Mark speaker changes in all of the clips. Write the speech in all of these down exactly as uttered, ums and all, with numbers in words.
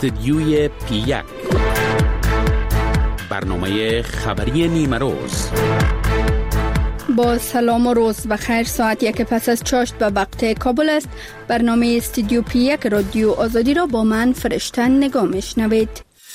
Speaker 1: استدیوی پی یک، برنامه خبری نیمه روز.
Speaker 2: با سلام و روز بخیر. ساعت یک پس از چاشت به وقت کابل است. برنامه استدیو پی یک رادیو آزادی را با من فرشته نگاه میشنوید.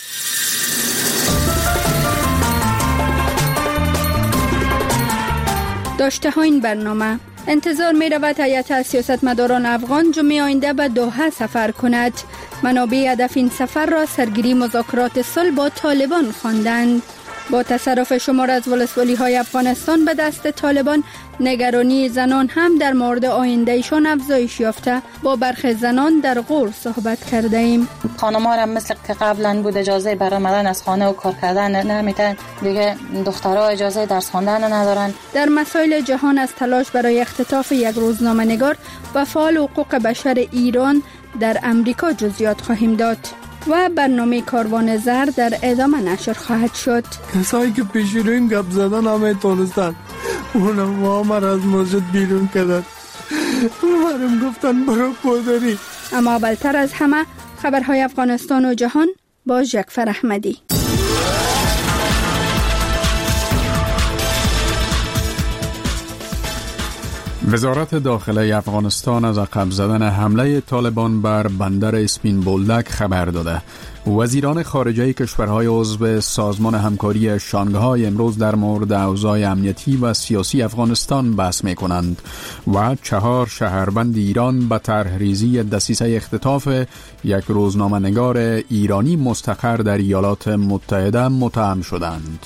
Speaker 2: داشته ها این برنامه: انتظار می رود هیئت سیاستمداران افغان جمعه آینده به دوحه سفر کند. منابع هدف این سفر را سرگیری مذاکرات صلح با طالبان خواندند. با تصرف شمار از ولسوالی های افغانستان به دست طالبان، نگرانی زنان هم در مورد آیندهشان افزایش یافته. با برخی زنان در غور صحبت کرده ایم.
Speaker 3: خانم‌ها هم مثل که قبلا بود اجازه برآمدن از خانه و کار کردن نمیتن، دیگه دخترها اجازه درس خواندن ندارن.
Speaker 2: در مسائل جهان از تلاش برای اختطاف یک روزنامه‌نگار و فعال حقوق بشر ایران در امریکا جزئیات خواهیم داد و برنامه کاروان زر در ادامه نشر خواهد شد.
Speaker 4: کسایی که پیش رو این گپ زدن همه تونستن، اونم ما از مسجد بیرون کردن، اونم گفتن برو پادری.
Speaker 2: اما اولتر از همه خبرهای افغانستان و جهان با جعفر احمدی.
Speaker 5: وزارت داخله افغانستان از عقب زدن حمله طالبان بر بندر اسپین بولدک خبر داده. وزیران خارجه کشورهای عضو سازمان همکاری شانگهای امروز در مورد اوضاع امنیتی و سیاسی افغانستان بحث می کنند و چهار شهروند ایران به طرحریزی دسیسه اختطاف یک روزنامه‌نگار ایرانی مستقر در ایالات متحده متهم شدند.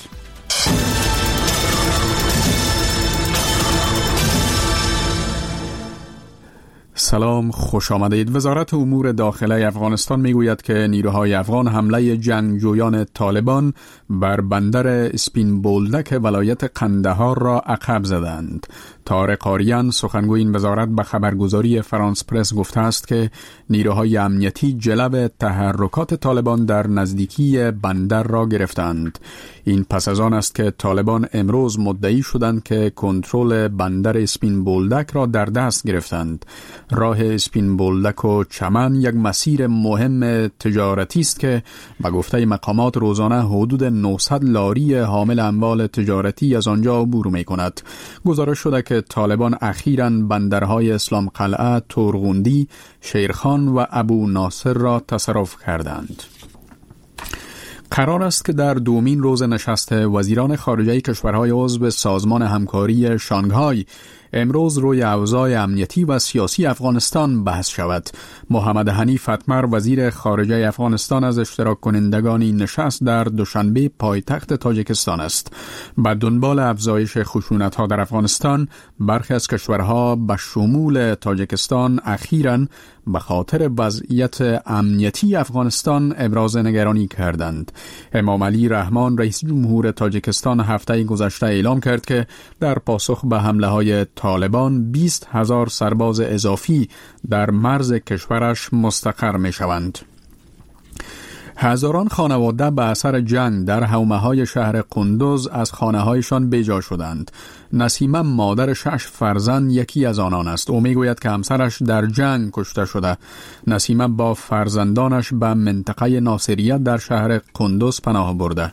Speaker 5: سلام، خوش آمدید. وزارت امور داخله افغانستان میگوید که نیروهای افغان حمله جنگجویان طالبان بر بندر اسپین بولدک ولایت قندهار را عقب زدند. طارق آریان سخنگوی این وزارت به خبرگزاری فرانس پرس گفته است که نیروهای امنیتی جلب تحرکات طالبان در نزدیکی بندر را گرفتند. این پس از آن است که طالبان امروز مدعی شدند که کنترل بندر اسپین بولدک را در دست گرفتند. راه اسپین بولدک و چمن یک مسیر مهم تجارتی است که به گفته مقامات روزانه حدود نهصد لاری حامل اموال تجارتی از آنجا عبور می‌کند. گزارش شده که طالبان اخیراً بندرهای اسلام قلعه، تورغوندی، شیرخان و ابو ناصر را تصرف کردند. قرار است که در دومین روز نشست وزیران خارجه کشورهای عضو سازمان همکاری شانگهای امروز روی اوضاع امنیتی و سیاسی افغانستان بحث شود. محمد حنیف اتمر وزیر خارجه افغانستان از اشتراک کنندگان این نشست در دوشنبه پایتخت تاجیکستان است. به دنبال افزایش خشونت‌ها در افغانستان، برخی از کشورها به شمول تاجیکستان اخیراً به خاطر وضعیت امنیتی افغانستان ابراز نگرانی کردند. امام علی رحمان رئیس جمهور تاجیکستان هفته گذشته اعلام کرد که در پاسخ به حمله‌های طالبان بیست هزار سرباز اضافی در مرز کشورش مستقر می شوند. هزاران خانواده به اثر جنگ در حومه‌های شهر قندوز از خانه‌هایشان بیجا شدند. نسیمه مادر شش فرزند یکی از آنان است. او میگوید که همسرش در جنگ کشته شده. نسیمه با فرزندانش به منطقه ناصریه در شهر قندوز پناه برده.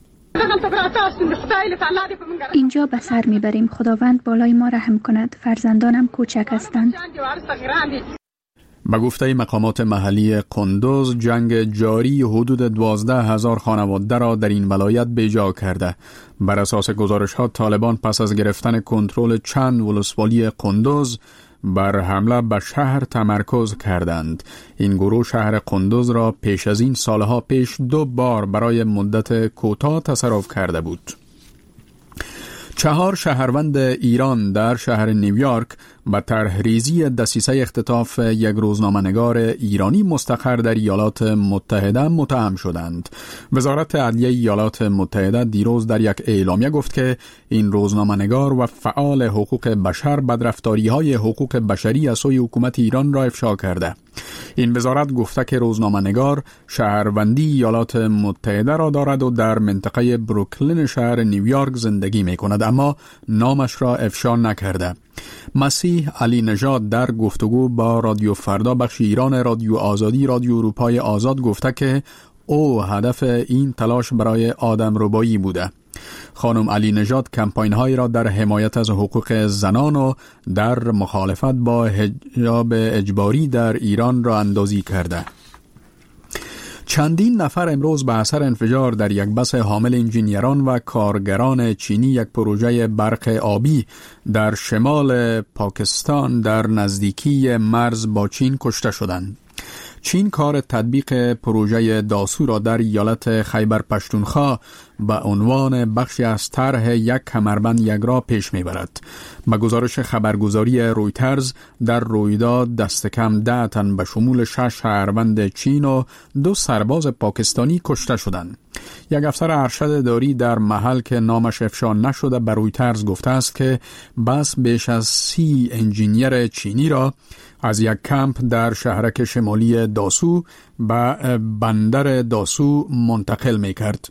Speaker 6: اینجا به سر میبریم. خداوند بالای ما رحم کند. فرزندانم کوچک هستند.
Speaker 5: به گفته مقامات محلی قندوز، جنگ جاری حدود دوازده هزار خانواده را در این ولایت بیجا کرده. بر اساس گزارش ها، طالبان پس از گرفتن کنترل چند ولسوالی قندوز بر حمله به شهر تمرکز کردند. این گروه شهر قندوز را پیش از این سالها پیش دو بار برای مدت کوتاه تصرف کرده بود. چهار شهروند ایران در شهر نیویورک به طرحریزی دسیسه اختطاف یک روزنامه‌نگار ایرانی مستقر در ایالات متحده متهم شدند. وزارت عدلیه ایالات متحده دیروز در یک اعلامیه گفت که این روزنامه‌نگار و فعال حقوق بشر بدرفتاری‌های حقوق بشری از سوی حکومت ایران را افشا کرده. این وزارت گفته که روزنامه‌نگار شهروندی ایالات متحده را دارد و در منطقه بروکلین شهر نیویورک زندگی می‌کند، اما نامش را افشا نکرده. مسیح علی نژاد در گفتگو با رادیو فردا بخش ایران رادیو آزادی رادیو اروپای آزاد گفته که او هدف این تلاش برای آدمربایی بوده. خانم علی نژاد کمپاین هایی را در حمایت از حقوق زنان و در مخالفت با حجاب اجباری در ایران را اندازی کرده. چندین نفر امروز به اثر انفجار در یک بس حامل انجینیران و کارگران چینی یک پروژه برق آبی در شمال پاکستان در نزدیکی مرز با چین کشته شدند. چین کار تطبیق پروژه داسو را در ایالت خیبر پشتونخوا به عنوان بخشی از طرح یک کمربند یکرا پیش میبرد. به گزارش خبرگزاری رویترز در رویداد دست کم ده تن به شمول شش شهروند چین و دو سرباز پاکستانی کشته شدند. یک افسر ارشد داری در محل که نامش افشا نشده به رویترز گفته است که بس بیش از سی انجینیر چینی را از یک کمپ در شهرک شمالی داسو به بندر داسو منتقل می کرد.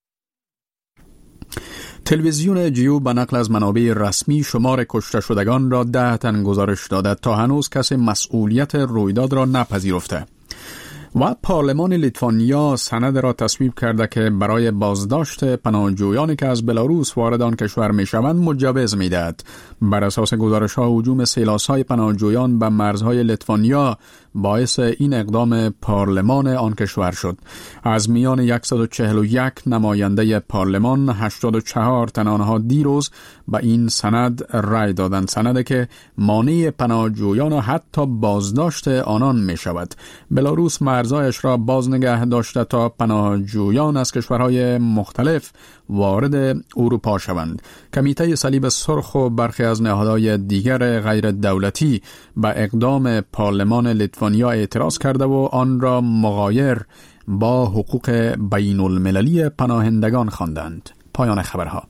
Speaker 5: تلویزیون جیو به نقل از منابع رسمی شمار کشته شدگان را ده تن گزارش داده تا هنوز کسی مسئولیت رویداد را نپذیرفته. و پارلمان لیتوانیا سند را تصویب کرده که برای بازداشت پناهجویانی که از بلاروس وارد آن کشور می شوند مجوز می دهد. بر اساس گزارش ها هجوم سیلاس‌های پناهجویان به مرزهای لیتوانیا باعث این اقدام پارلمان آن کشور شد. از میان صد و چهل و یک نماینده پارلمان هشتاد و چهار تن آنها دیروز به این سند رای دادند. سندی که مانع پناهجویان و حتی بازداشت آنان می شود. بلاروس مرزهایش را باز نگه داشته تا پناهجویان از کشورهای مختلف وارد اروپا شوند. کمیته صلیب سرخ و برخی از نهادهای دیگر غیر دولتی به اقدام پارلمان لیتوانیا اعتراض کرده و آن را مغایر با حقوق بین المللی پناهندگان خواندند. پایان خبرها.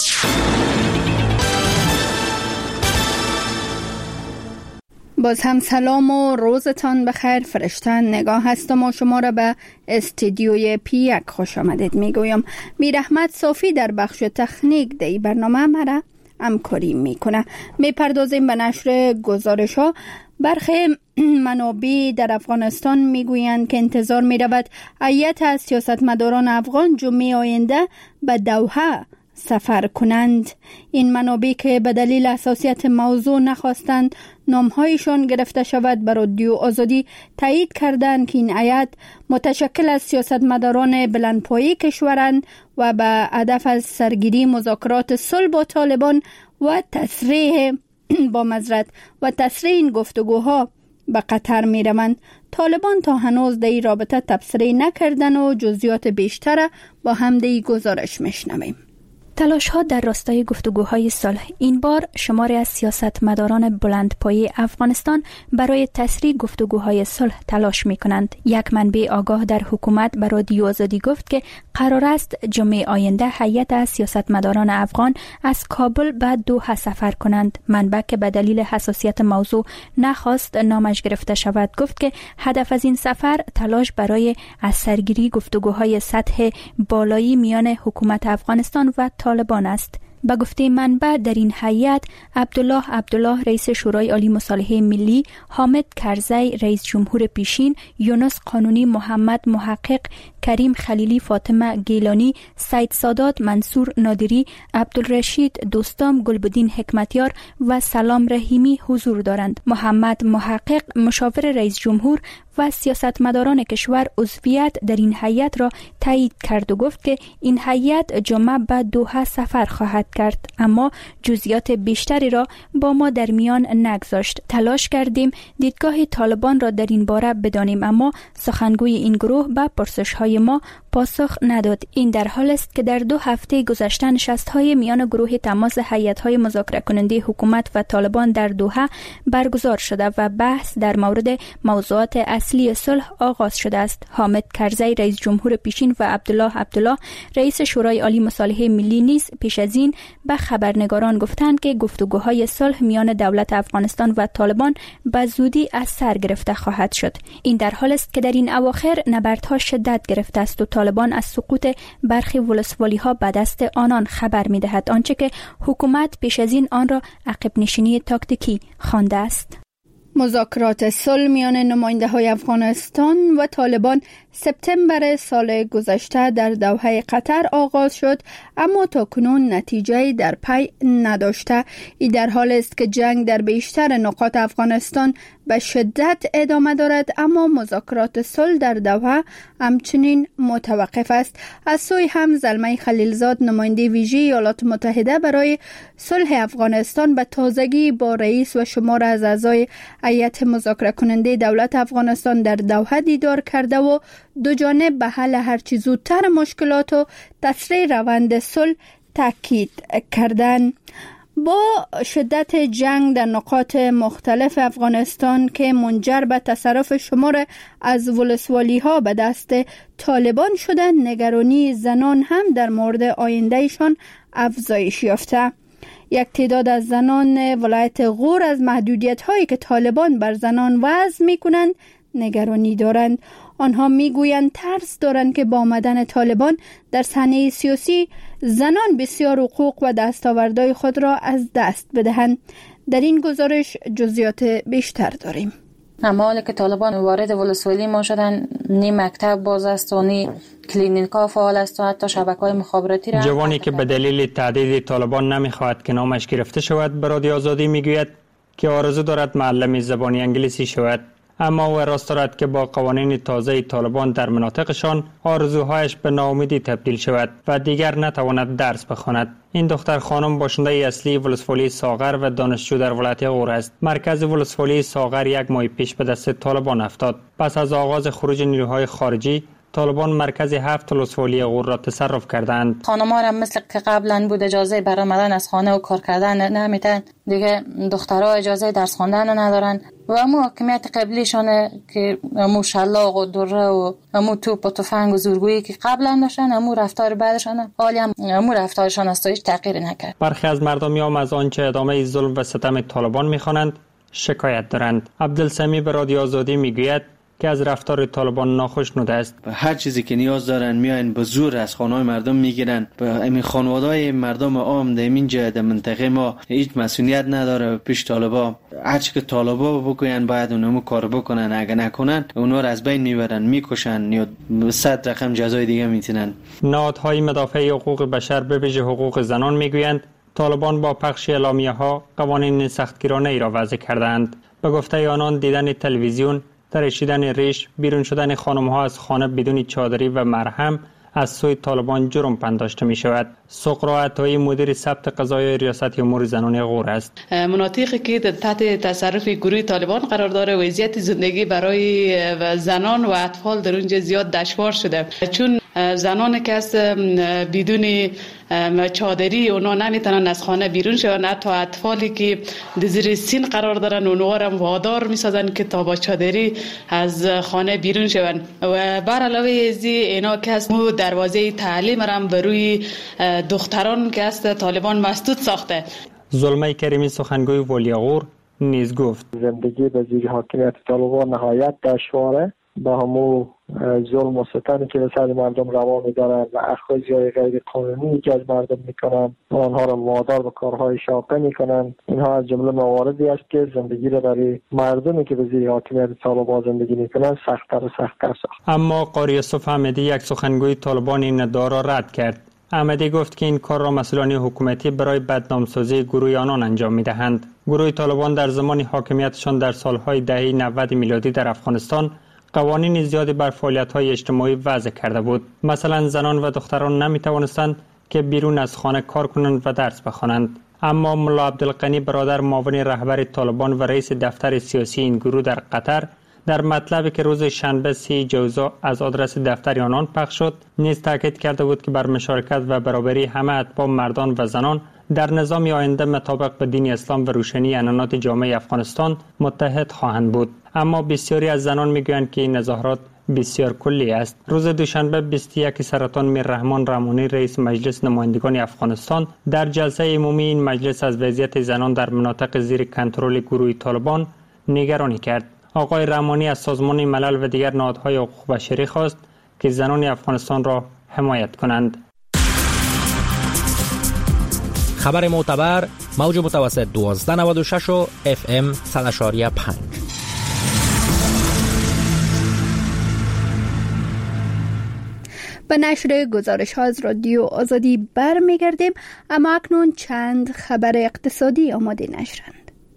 Speaker 2: باز هم سلام و روزتان بخیر. فرشتن نگاه هستم و شما را به استودیوی پی یک خوش آمدید میگویم. میر احمد صافی در بخش تکنیک دی برنامه مرا همکاری میکنه. میپردازیم به نشر گزارش ها. برخی منابع در افغانستان میگویند که انتظار میرود هیئت از سیاستمداران افغان جمعه آینده به دوحه سفر کنند. این منابع که به دلیل حساسیت موضوع نخواستند نامهایشان گرفته شود به رادیو آزادی تایید کردند که این هیئت متشکل از سیاستمداران بلندپایه کشورند و به هدف از سرگیری مذاکرات صلح با طالبان و تسریع با معذرت و تسریع این گفتگوها به قطر می روند. طالبان تا هنوز در این رابطه تبصره نکردن و جزئیات بیشتر با هم در گزارش میشنویم.
Speaker 6: تلاش ها در راستای گفتگوهای صلح. این بار شماری از سیاستمداران بلندپایه افغانستان برای تسریع گفتگوهای صلح تلاش می کنند. یک منبع آگاه در حکومت به رادیو آزادی گفت که قرار است جمعه آینده هیئت از سیاستمداران افغان از کابل به دوحه سفر کنند. منبع که به دلیل حساسیت موضوع نخواست نامش گرفته شود گفت که هدف از این سفر تلاش برای از سرگیری گفتگوهای سطح بالایی میان حکومت افغانستان و طالبان است. به گفته منبع در این هیئت عبدالله عبدالله رئیس شورای عالی مصالحه ملی، حامد کرزی رئیس جمهور پیشین، یونس قانونی، محمد محقق، کریم خلیلی، فاطمه گیلانی، سید سادات، منصور نادری، عبدالرشید دوستام، گلبدین حکمتیار و سلام رحیمی حضور دارند. محمد محقق مشاور رئیس جمهور و سیاستمداران کشور عضویت در این هیئت را تایید کرد و گفت که این هیئت جمعه به دوحه سفر خواهد کرد، اما جزئیات بیشتری را با ما در میان نگذاشت. تلاش کردیم دیدگاه طالبان را در این باره بدانیم، اما سخنگوی این گروه به پرسش‌های ما پاسخ نداد. این در حال است که در دو هفته گذشته نشست‌های میان گروه تماس هیئت‌های مذاکره کننده حکومت و طالبان در دوحه برگزار شده و بحث در مورد موضوعات اصلی صلح آغاز شده است. حامد کرزی رئیس جمهور پیشین افغانستان و عبدالله عبدالله رئیس شورای عالی مصالحه ملی نیز پیش از این به خبرنگاران گفتند که گفتگوهای صلح میان دولت افغانستان و طالبان به زودی از سر گرفته خواهد شد. این در حال است که در این اواخر نبردها شدت گرفته است و طالبان از سقوط برخی ولسوالی‌ها به دست آنان خبر می‌دهد، آنچه که حکومت پیش از این آن را عقب نشینی تاکتیکی خوانده است.
Speaker 2: مذاکرات صلح میان نماینده‌های افغانستان و طالبان سپتامبر سال گذشته در دوحه قطر آغاز شد، اما تاکنون نتیجه در پی نداشته. این در حال است که جنگ در بیشتر نقاط افغانستان به شدت ادامه دارد، اما مذاکرات صلح در دوحه همچنین متوقف است. از سوی هم زلمه خلیلزاد نماینده ویژه ایالات متحده برای صلح افغانستان به تازگی با رئیس و شمار از اعضای هیئت مذاکره کننده دولت افغانستان در دوحه دیدار کرده و دو جانب به حل هرچی زودتر مشکلات و تسریع روند صلح تاکید کردند. با شدت جنگ در نقاط مختلف افغانستان که منجر به تصرف شمار از ولسوالی‌ها به دست طالبان شده، نگرانی زنان هم در مورد آیندهشان افزایش یافته. یک تعداد از زنان ولایت غور از محدودیت‌هایی که طالبان بر زنان وضع می‌کنند نگرانی دارند. آنها میگویند ترس دارند که با آمدن طالبان در صحنه سیاسی زنان بسیار حقوق و دستاوردهای خود را از دست بدهند. در این گزارش جزئیات بیشتر داریم.
Speaker 3: اما حالا که طالبان وارد ولسوالی ما شدن، نی مکتب باز است و نی کلینیکا فعال است و حتی شبکه‌های مخابراتی را.
Speaker 7: جوانی که به دلیل تهدید طالبان نمیخواهد که نامش گرفته شود به رادیو آزادی میگوید که آرزو دارد معلم زبان انگلیسی شود، اما او راست دارد که با قوانین تازه طالبان در مناطقشان آرزوهایش به ناامیدی تبدیل شود و دیگر نتواند درس بخواند. این دختر خانم باشنده اصلی ولسوالی ساغر و دانشجو در ولایت غور است. مرکز ولسوالی ساغر یک ماه پیش به دست طالبان افتاد. پس از آغاز خروج نیروهای خارجی، طالبان مرکز هفت ولسوالی غور را تصرف کردند.
Speaker 3: خانم‌ها را مثل که قبلا بود اجازه برآمدن از خانه و کار کردن نمیتن، دیگه دخترها اجازه درس خواندن ندارن و امو حاکمیت قبلیشونه که امو شلاق و دره و امو توپ و تفنگ و زورگویی که قبلا داشتن، امو رفتار بعدشان حالی هم امو رفتارشان است و هیچ تغییری نکرد. برخی از مردمیان از آنچه ادامه ظلم و ستم طالبان میخوانند شکایت دارند. عبدالسمی به رادیو آزادی میگوید که از رفتار طالبان ناخوش نوده است.
Speaker 8: هر چیزی که نیاز دارن میاین به زور از خانه‌های مردم میگیرن. به همین خانواده‌های مردم عام در این جای در منطقه ما هیچ مسئولیت نداره پیش طالبا. هر چی که طالبا بکنن باید اونمو کار بکنن، اگه نکنن اونا رو از بین میبرن، میکشن یا صد رقم جزای دیگه میتونن.
Speaker 7: نهادهای مدافع حقوق بشر به ویژه حقوق زنان میگویند طالبان با پخش اعلامیه‌ها قوانین سختگیرانه ای را وضع کردند. به گفته آنان دیدن تلویزیون، تراشیدن ریش، بیرون شدن خانم‌ها از خانه بدون چادری و مرهم از سوی طالبان جرم پنداشته می شود. سقرا عطایی مدیر ثبت قضای ریاست امور زنان غور است.
Speaker 9: مناطقی که تحت تصرف گروه طالبان قرار داره وضعیت زندگی برای زنان و اطفال در اونجا زیاد دشوار شده، چون زنانی که از بدون چادری اونا نمیتونن از خانه بیرون شون. حتی اطفالی که در زیر سن قرار دارن اونها را وادار میسازن که تا با چادری از خانه بیرون شون. و بر علاوه از اینا که از دروازه تعلیم را بر روی دختران که از طالبان مسدود ساخته.
Speaker 7: زلمه کریمی سخنگوی ولایت غور نیز گفت
Speaker 10: زندگی به زیر حاکمیت طالبان نهایت دشواره. با همو ظلم و ستمی که به سر مردم روا می‌دارند و اخراج‌های غیر قانونی که از مردم می‌کنند و آنها را وادار به کارهای شاقه می‌کنند، اینها از جمله مواردی است که زندگی را برای مردمی که به زیر حاکمیت طالبان زندگی می‌کنند سخت‌تر و سخت‌تر ساخت.
Speaker 7: اما قاری یوسف احمدی یک سخنگوی طالبان این ادعا را رد کرد. احمدی گفت که این کار را مسئولان حکومتی برای بدنامسازی گروه آنان انجام می‌دهند. گروه طالبان در زمان حاکمیتشان در سال‌های دهه نود میلادی در افغانستان قوانین زیادی بر فعالیت‌های اجتماعی وضع کرده بود. مثلا زنان و دختران نمی‌توانستند که بیرون از خانه کار کنند و درس بخوانند. اما ملا عبدالغنی برادر معاون رهبر طالبان و رئیس دفتر سیاسی این گروه در قطر در مطلبی که روز شنبه سی جوزا از آدرس دفتر آنان پخش شد نیز تاکید کرده بود که بر مشارکت و برابری همه اتباع مردان و زنان در نظام آینده مطابق به دین اسلام و روشنی عنعنات جامعه افغانستان متحد خواهند بود. اما بسیاری از زنان میگویند که این تظاهرات بسیار کلی است. روز دوشنبه بیست و یک سرطان میررحمان رحمانی رئیس مجلس نمایندگان افغانستان در جلسه عمومی این مجلس از وضعیت زنان در مناطق زیر کنترل گروه طالبان نگرانی کرد. آقای رحمانی از سازمان ملل و دیگر نهادهای حقوق بشری خواست که زنان افغانستان را حمایت کنند.
Speaker 11: خبر معتبر موج متوسط دوازده نود و شش و اف ام صد و شش و پنج.
Speaker 2: به نشر گزارش ها از رادیو آزادی برمیگردیم، اما اکنون چند خبر اقتصادی آماده نشرند.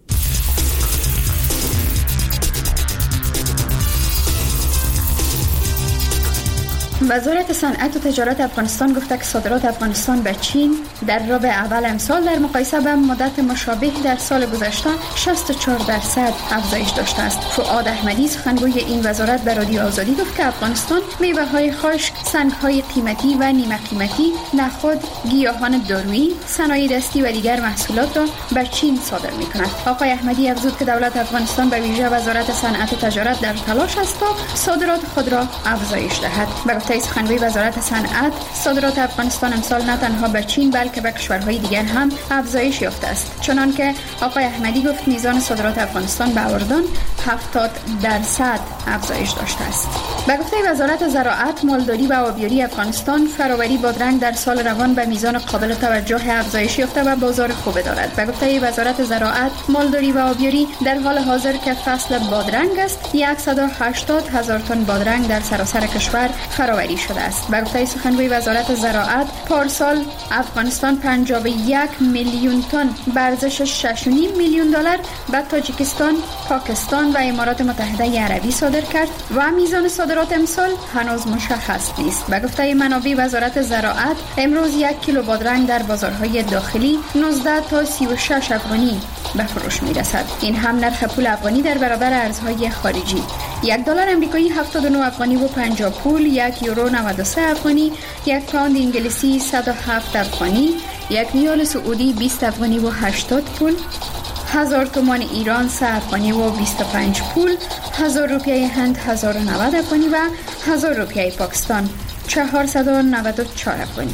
Speaker 2: وزارت صنعت و تجارت افغانستان گفته که صادرات افغانستان به چین در ربع اول امسال در مقایسه به مدت مشابه در سال گذشته شصت و چهار درصد افزایش داشته است. فؤاد احمدی سخنگوی این وزارت به رادیو آزادی گفت که افغانستان میوه‌های خشک، سنگ‌های قیمتی و نیمه قیمتی، نخود، گیاهان دارویی، صنایع دستی و دیگر محصولات را به چین صادر می‌کند. آقای احمدی افزود که دولت افغانستان به ویژه وزارت صنعت و تجارت در تلاش است تا صادرات خود را افزایش دهد. به سخنگوی وزارت صنعت، صادرات افغانستان امسال نه تنها به چین بلکه به کشورهای دیگر هم افزایش یافته است. چنانکه آقای احمدی گفت میزان صادرات افغانستان به اردن هفتاد درصد افزایش داشته است. به گفته وزارت زراعت، مالداری و آبیاری افغانستان فراوری بادرنگ در سال روان به میزان قابل توجه افزایش یافته و بازار خوب دارد. به گفته وزارت زراعت، مالداری و آبیاری در حال حاضر که فصل بادرنگ است، صد و هشتاد هزار تن بادرنگ در سراسر کشور فراوری شده است. به گفته سخنگوی وزارت زراعت، پارسال افغانستان پنجاه و یک میلیون تن به ارزش شش و نیم میلیون دلار به تاجیکستان، پاکستان و امارات متحده عربی صادر کرد و میزان صادرات امسال هنوز مشخص نیست. به گفته منابع وزارت زراعت، امروز یک کیلو بادرنگ در بازارهای داخلی نوزده تا سی و شش افغانی به فروش میرسد. این هم نرخ پول افغانی در برابر ارزهای خارجی. یک دلار امریکایی هفتاد و نه افغانی و پنجاه پول، یک یورو نود و سه افغانی، یک پوند انگلیسی صد و هفت افغانی، یک ریال سعودی بیست افغانی و هشتاد پول، هزار تومان ایران سه افغانی و بیست و پنج پول، هزار روپیه هند هزار و نود افغانی و هزار روپیه پاکستان چهارصد و نود و چهار افغانی.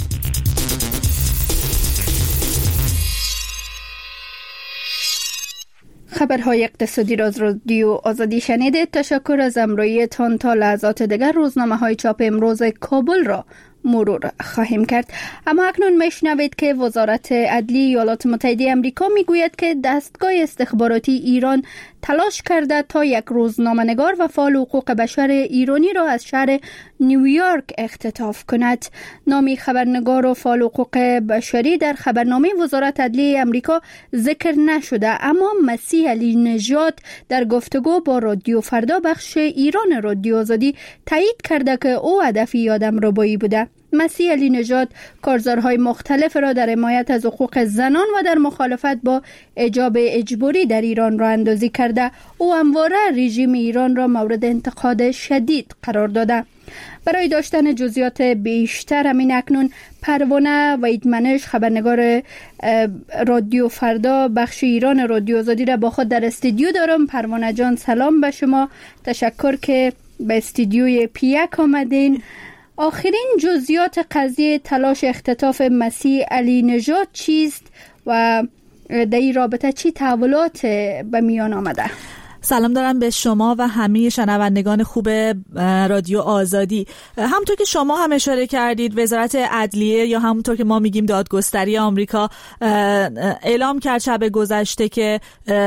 Speaker 2: خبرهای اقتصادی را از رادیو آزادی شنیدید. تشکر از همراهیتان. تا لحظات دیگر روزنامه های چاپ امروز کابل را مرور خواهیم کرد. اما اکنون میشنوید که وزارت عدلی ایالات متحده آمریکا میگوید که دستگاه استخباراتی ایران تلاش کرده تا یک روزنامه‌نگار و فعال حقوق بشر ایرانی را از شهر نیویورک اختطاف کند. نام خبرنگار و فعال حقوق بشری در خبرنامه وزارت عدلی آمریکا ذکر نشده، اما مسیح علی نژاد در گفتگو با رادیو فردا بخش ایران رادیو آزادی تایید کرده که او هدف آدمربایی بوده. مسیح علی نژاد کارزارهای مختلف را در حمایت از حقوق زنان و در مخالفت با حجاب اجباری در ایران را اندازی کرده. او همواره رژیم ایران را مورد انتقاد شدید قرار داده. برای داشتن جزئیات بیشتر همین اکنون پروانه ویدمنش خبرنگار رادیو فردا بخش ایران رادیو آزادی را با خود در استودیو دارم. پروانه جان سلام به شما، تشکر که به استودیوی پیک آمدین. آخرین جزئیات قضیه تلاش اختطاف مسیح علی نژاد چیست و در این رابطه چی تحولات به میان آمده؟
Speaker 12: سلام دارم به شما و همه شنوندگان خوب رادیو آزادی. همونطور که شما هم اشاره کردید، وزارت عدلیه یا همونطور که ما میگیم دادگستری آمریکا اعلام کرد شب گذشته که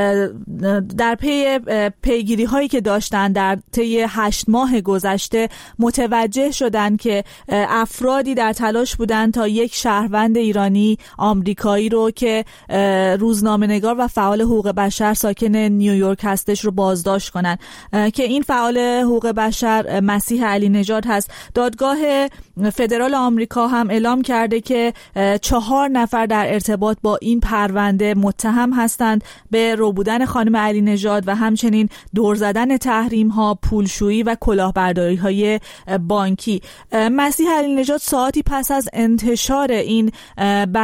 Speaker 12: در پی پیگیری هایی که داشتن در طی هشت ماه گذشته متوجه شدن که افرادی در تلاش بودن تا یک شهروند ایرانی آمریکایی رو که روزنامه‌نگار و فعال حقوق بشر ساکن نیویورک هستش رو بازداشت کنن که این فعال حقوق بشر مسیح علی نژاد هست. دادگاه فدرال آمریکا هم اعلام کرده که چهار نفر در ارتباط با این پرونده متهم هستند به ربودن خانم علی نژاد و همچنین دور زدن تحریم ها، پولشویی و کلاهبرداری های بانکی. مسیح علی نژاد ساعتی پس از انتشار این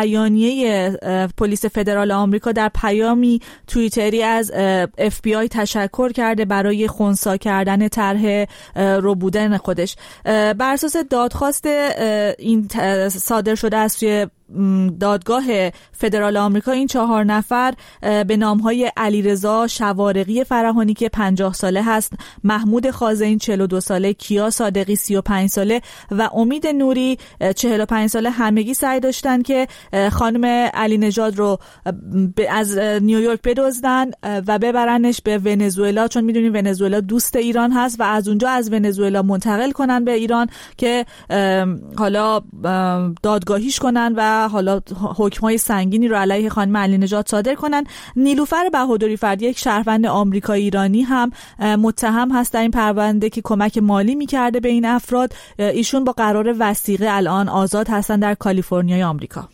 Speaker 12: بیانیه پلیس فدرال آمریکا در پیامی توییتری از اف بی آی تشکر تشکر کرده برای خنثی کردن طرح ربودن خودش. بر اساس دادخواست این صادر شده از سوی دادگاه فدرال آمریکا، این چهار نفر به نامهای علیرضا شوارقی فرهانی که پنجاه ساله هست، محمود خازین چهل و دو ساله، کیا صادقی سی و پنج ساله و امید نوری چهل و پنج ساله همگی سعی داشتن که خانم علی نژاد رو از نیویورک بدزدن و ببرنش به ونزوئلا، چون میدونیم ونزوئلا دوست ایران هست، و از اونجا از ونزوئلا منتقل کنن به ایران که حالا دادگاهیش کنن و حالا حکم‌های سنگینی رو علیه خانم علی نژاد صادر کنن. نیلوفر بهادری فردی، یک شهروند آمریکایی ایرانی، هم متهم هست در این پرونده که کمک مالی می‌کرده به این افراد. ایشون با قرار وثیقه الان آزاد هستن در کالیفرنیای آمریکا.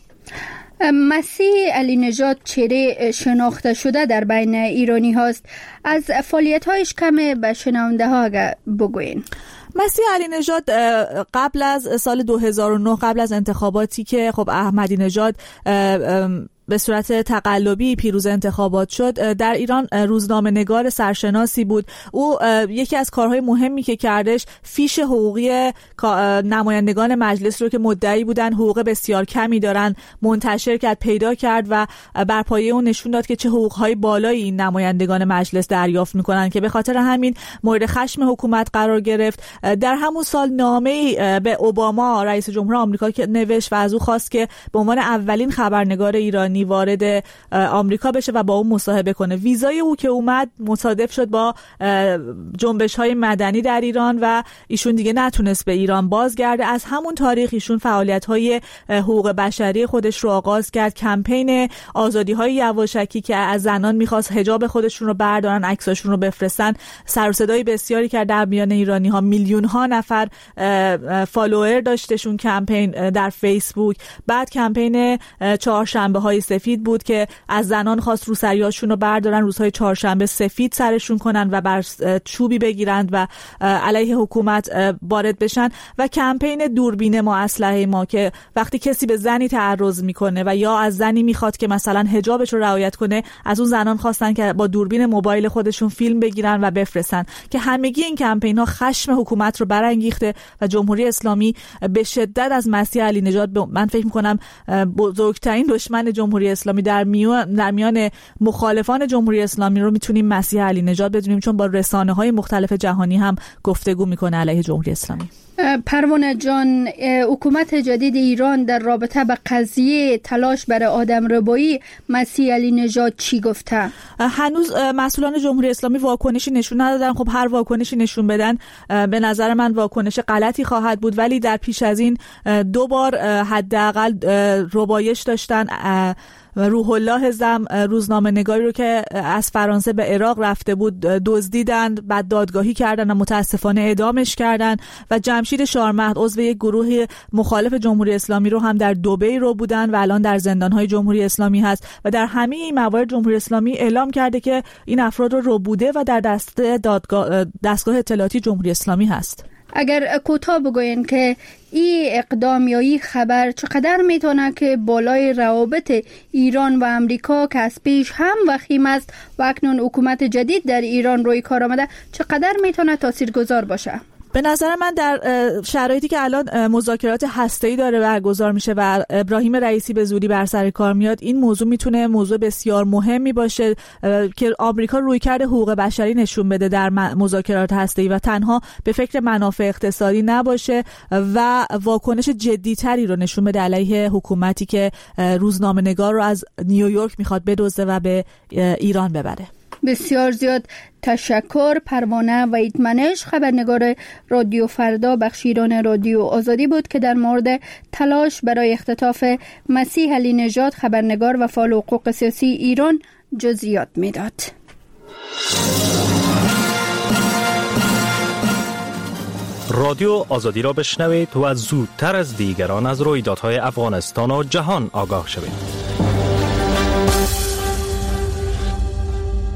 Speaker 2: مسیح علی نژاد چهره شناخته شده در بین ایرانی هاست. از فعالیت‌هایش کمی به شنونده ها بگوین.
Speaker 12: مسیح علی نژاد قبل از سال دو هزار و نه، قبل از انتخاباتی که خب احمدی نژاد به صورت تقلبی پیروز انتخابات شد، در ایران روزنامه نگار سرشناسی بود. او یکی از کارهای مهمی که کردش فیش حقوقی نمایندگان مجلس رو که مدعی بودن حقوق بسیار کمی دارن منتشر کرد، پیدا کرد و بر پایه اون نشون داد که چه حقوقهای بالایی این نمایندگان مجلس دریافت میکنن که به خاطر همین مورد خشم حکومت قرار گرفت. در همون سال نامه‌ای به اوباما رئیس جمهور آمریکا که نوشت و از او خواست که به عنوان اولین خبرنگار ایرانی وارد آمریکا بشه و با اون مصاحبه کنه. ویزای او که اومد مصادف شد با جنبش‌های مدنی در ایران و ایشون دیگه نتونست به ایران بازگرده. از همون تاریخ ایشون فعالیت‌های حقوق بشری خودش رو آغاز کرد. کمپین آزادی‌های یواشکی که از زنان می‌خواست حجاب خودشون رو بردارن، عکساشون رو بفرستن، سر و صدای بسیاری کرد در میان ایرانی‌ها. میلیون‌ها نفر فالوور داشتشون کمپین در فیسبوک. بعد کمپین چهارشنبه‌های سفید بود که از زنان خواست روسریاشون رو بردارن، روزهای چهارشنبه سفید سرشون کنن و بر چوبی بگیرند و علیه حکومت وارد بشن. و کمپین دوربین ما اسلحه ما که وقتی کسی به زنی تعرض میکنه و یا از زنی میخواد که مثلا حجابش رو رعایت کنه، از اون زنان خواستن که با دوربین موبایل خودشون فیلم بگیرن و بفرستن، که همگی این کمپین ها خشم حکومت رو برانگیخته و جمهوری اسلامی به شدت از مسیح علی نژاد، من فکر میکنم بزرگترین دشمن جمهوری اسلامی در میان در میان مخالفان جمهوری اسلامی رو میتونیم مسیح علی نژاد بدونیم، چون با رسانه‌های مختلف جهانی هم گفتگو میکنه علیه جمهوری اسلامی.
Speaker 2: پروانه جان، حکومت جدید ایران در رابطه با قضیه تلاش برای آدمربایی مسیح علی نژاد چی گفته؟
Speaker 12: هنوز مسئولان جمهوری اسلامی واکنشی نشون ندادن. خب هر واکنشی نشون بدن به نظر من واکنش غلطی خواهد بود، ولی در پیش از این دو بار حداقل ربایش داشتن. روح الله زم روزنامه نگاری رو که از فرانسه به عراق رفته بود دزدیدند، بعد دادگاهی کردن و متاسفانه اعدامش کردن. و جمشید شارمهد عضو یک گروه مخالف جمهوری اسلامی رو هم در دبی رو بودن و الان در زندان‌های جمهوری اسلامی هست و در همه این موارد جمهوری اسلامی اعلام کرده که این افراد رو ربوده و در دست دادگاه دستگاه اطلاعاتی جمهوری اسلامی هست.
Speaker 2: اگر کوتاه بگوین که این اقدام یا این خبر چقدر میتونه که بالای روابط ایران و امریکا که از پیش هم وخیم است و اکنون حکومت جدید در ایران روی کار آمده، چقدر میتونه تاثیرگذار باشه؟
Speaker 12: به نظر من در شرایطی که الان مذاکرات هسته‌ای داره برگزار میشه و ابراهیم رئیسی به زودی بر سر کار میاد، این موضوع میتونه موضوع بسیار مهمی باشه که آمریکا رویکرد حقوق بشری نشون بده در مذاکرات هسته‌ای و تنها به فکر منافع اقتصادی نباشه و واکنش جدی‌تری رو نشون بده علیه حکومتی که روزنامه‌نگار رو از نیویورک میخواد بدزده و به ایران ببره.
Speaker 2: بسیار زیاد تشکر. پروانه وحیدمنش، خبرنگار رادیو فردا بخش ایران رادیو آزادی بود که در مورد تلاش برای اختطاف مسیح علی نژاد، خبرنگار و فعال حقوق سیاسی ایران، جزئیات میداد.
Speaker 11: رادیو آزادی را بشنوید و زودتر از دیگران از رویدادهای افغانستان و جهان آگاه شوید.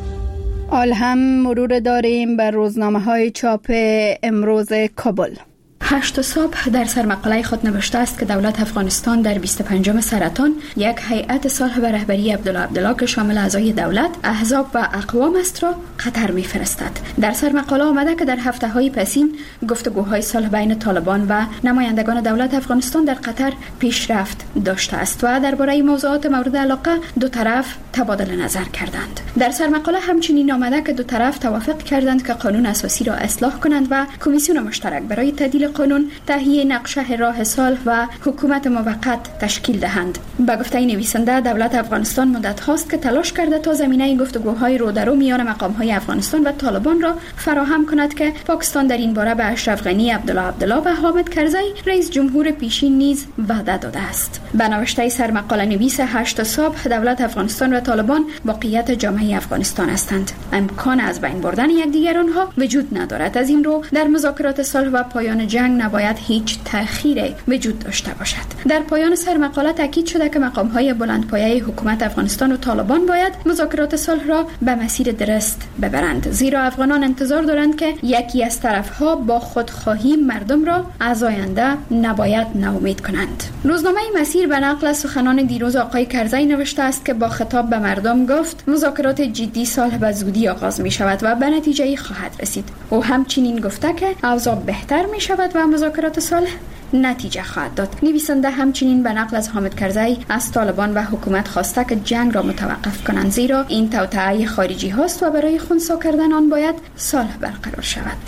Speaker 2: حال هم مرور داریم بر روزنامه های چاپ امروز کابل. هشت صبح در سرمقاله خود نوشته است که دولت افغانستان در بیست و پنجم سرطان یک هیئت صلح به رهبری عبدالله عبدالله که شامل اعضای دولت، احزاب و اقوام است را قطر می‌فرستد. در سرمقاله آمده که در هفته‌های پسین گفتگوهای صلح بین طالبان و نمایندگان دولت افغانستان در قطر پیشرفت داشته است و درباره موضوعات مورد علاقه دو طرف تبادل نظر کردند. در سرمقاله همچنین آمده که دو طرف توافق کردند که قانون اساسی را اصلاح کنند و کمیسیون مشترک برای تعدیل قانون، تهیه نقشه راه صلح و حکومت موقت تشکیل دهند. به گفته نویسنده، دولت افغانستان مدت هاست که تلاش کرده تا زمینه گفتگوهای رودرو میان مقام‌های افغانستان و طالبان را فراهم کند که پاکستان در این باره به اشرف غنی، عبدالله عبدالله و حامد کرزی رئیس جمهور پیشین نیز وعده داده است. به نوشته سرمقاله نویس هشت صبح، دولت افغانستان و طالبان واقعیت جامعه افغانستان هستند. امکان از بین بردن یکدیگر آنها وجود ندارد. از این رو در مذاکرات صلح و پایان جنگ نباید هیچ تأخیری وجود داشته باشد. در پایان سرمقاله تاکید شده که مقام‌های بلندپایه حکومت افغانستان و طالبان باید مذاکرات صلح را به مسیر درست ببرند، زیرا افغانان انتظار دارند که یکی از طرف‌ها با خودخواهی مردم را از آینده نباید ناامید کنند. روزنامه مسیر به نقل از سخنان دیروز آقای کرزی نوشته است که با خطاب به مردم گفت مذاکرات جدی صلح به زودی آغاز می شود و به نتیجه خواهد رسید. او همچنین گفته که اوضاع بهتر می شود و مذاکرات صلح نتیجه خواهد داد. نویسنده همچنین به نقل از حامد کرزی از طالبان و حکومت خواسته که جنگ را متوقف کنند، زیرا این توطئه خارجی هاست و برای خنثی کردن آن باید صلح برقرار شود.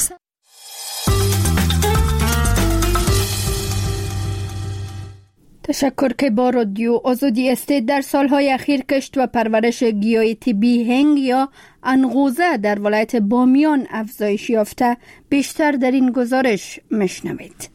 Speaker 2: تشکر که با رادیو آزادی استید. در سالهای اخیر کشت و پرورش گیاه طبی هنگ یا انغوزه در ولایت بامیان افزایش یافته. بیشتر در این گزارش مشنوید.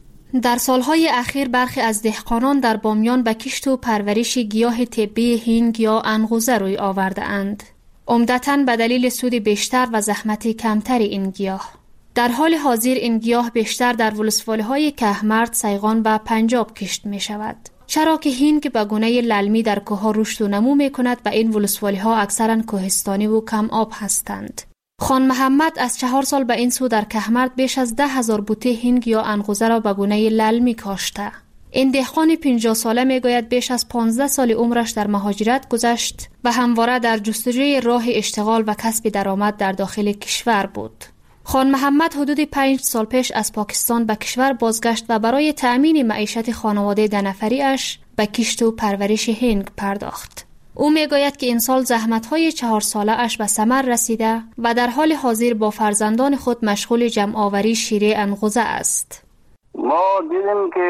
Speaker 13: در سالهای اخیر برخی از دهقانان در بامیان به کشت و پرورش گیاه طبی هنگ یا انغوزه روی آورده اند. عمدتاً به دلیل سود بیشتر و زحمت کمتر این گیاه. در حال حاضر این گیاه بیشتر در ولسوالی‌های کهمرد، سیغان و پنجاب کشت می شود. چرا که هنگ به گونه للمی در کوه‌ها رشد و نمو می کند و این ولسوالی‌ها اکثراً کوهستانی و کم آب هستند. خان محمد از چهار سال به این سو در کهمرد بیش از ده هزار بوته هنگ یا انغوزه را به گونه للمی کاشته. این دهقان پنجاه ساله می گوید بیش از پانزده سال عمرش در مهاجرت گذشت و همواره در جستجوی راه اشتغال و کسب درآمد در داخل کشور بود. خان محمد حدود پنج سال پیش از پاکستان به کشور بازگشت و برای تأمین معیشت خانواده ده نفریش به کشت و پرورش هنگ پرداخت. او میگوید که این سال زحمت‌های چهار ساله اش به ثمر رسیده و در حال حاضر با فرزندان خود مشغول جمع‌آوری شیره انغوزه است.
Speaker 14: ما دیدیم که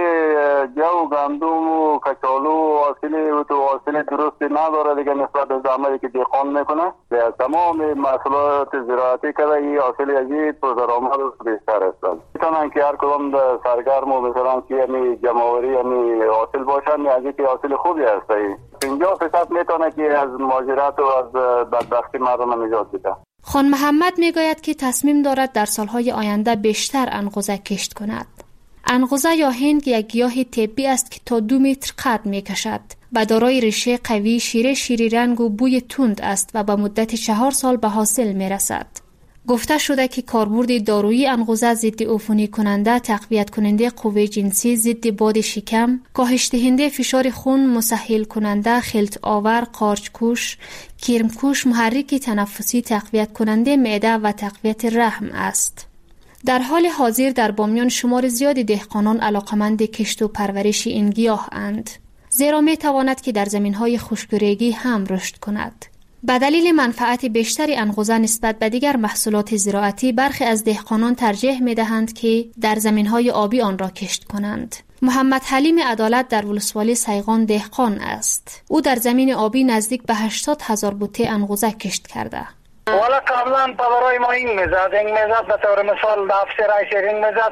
Speaker 14: جو گندم و کچالو و حاصل و تو حاصل درست نداره دیگه نسبت به زحمتی که دهقان میکنه. تمام محصولات زراعتی که این حاصل ازی پر درآمد بیشتر هستند. میتونن که هر کدام سرگرم و مثلا که یعنی جمع‌آوری یعنی حاصل باشن، از اینکه حاصل خوبی هست. پنجاه درصد میتونه که از مهاجرت و از بدبختی مردم نجات بده.
Speaker 13: خان محمد میگوید که تصمیم دارد در سالهای آینده بیشتر انغوزه کشت کند. انغوزه یا هنگ یک گیاه طبی است که تا دو متر قد می کشد و دارای ریشه قوی، شیره شیری رنگ و بوی تند است و به مدت چهار سال به حاصل می رسد. گفته شده که کاربرد دارویی انغوزه ضد عفونی کننده، تقویت کننده قوه جنسی، ضد باد شکم، کاهش دهنده فشار خون، مسهل کننده، خلط آور، قارچکش، کرمکش، محرک تنفسی، تقویت کننده معده و تقویت رحم است. در حال حاضر در بامیان شمار زیادی دهقانان علاقمند کشت و پرورش این گیاه اند، زیرا می تواند که در زمینهای خشک‌ریگی هم رشد کند. به دلیل منفعت بیشتری انغوزه نسبت به دیگر محصولات زراعتی، برخی از دهقانان ترجیح می دهند که در زمینهای آبی آن را کشت کنند. محمد حلیم عدالت در ولسوالی سیغان دهقان است. او در زمین آبی نزدیک به هشتاد هزار بوته انغوزه کشت کرده.
Speaker 15: والا قبلا برای ما این میزد این میزد به طور مثال دفت رایش این میزد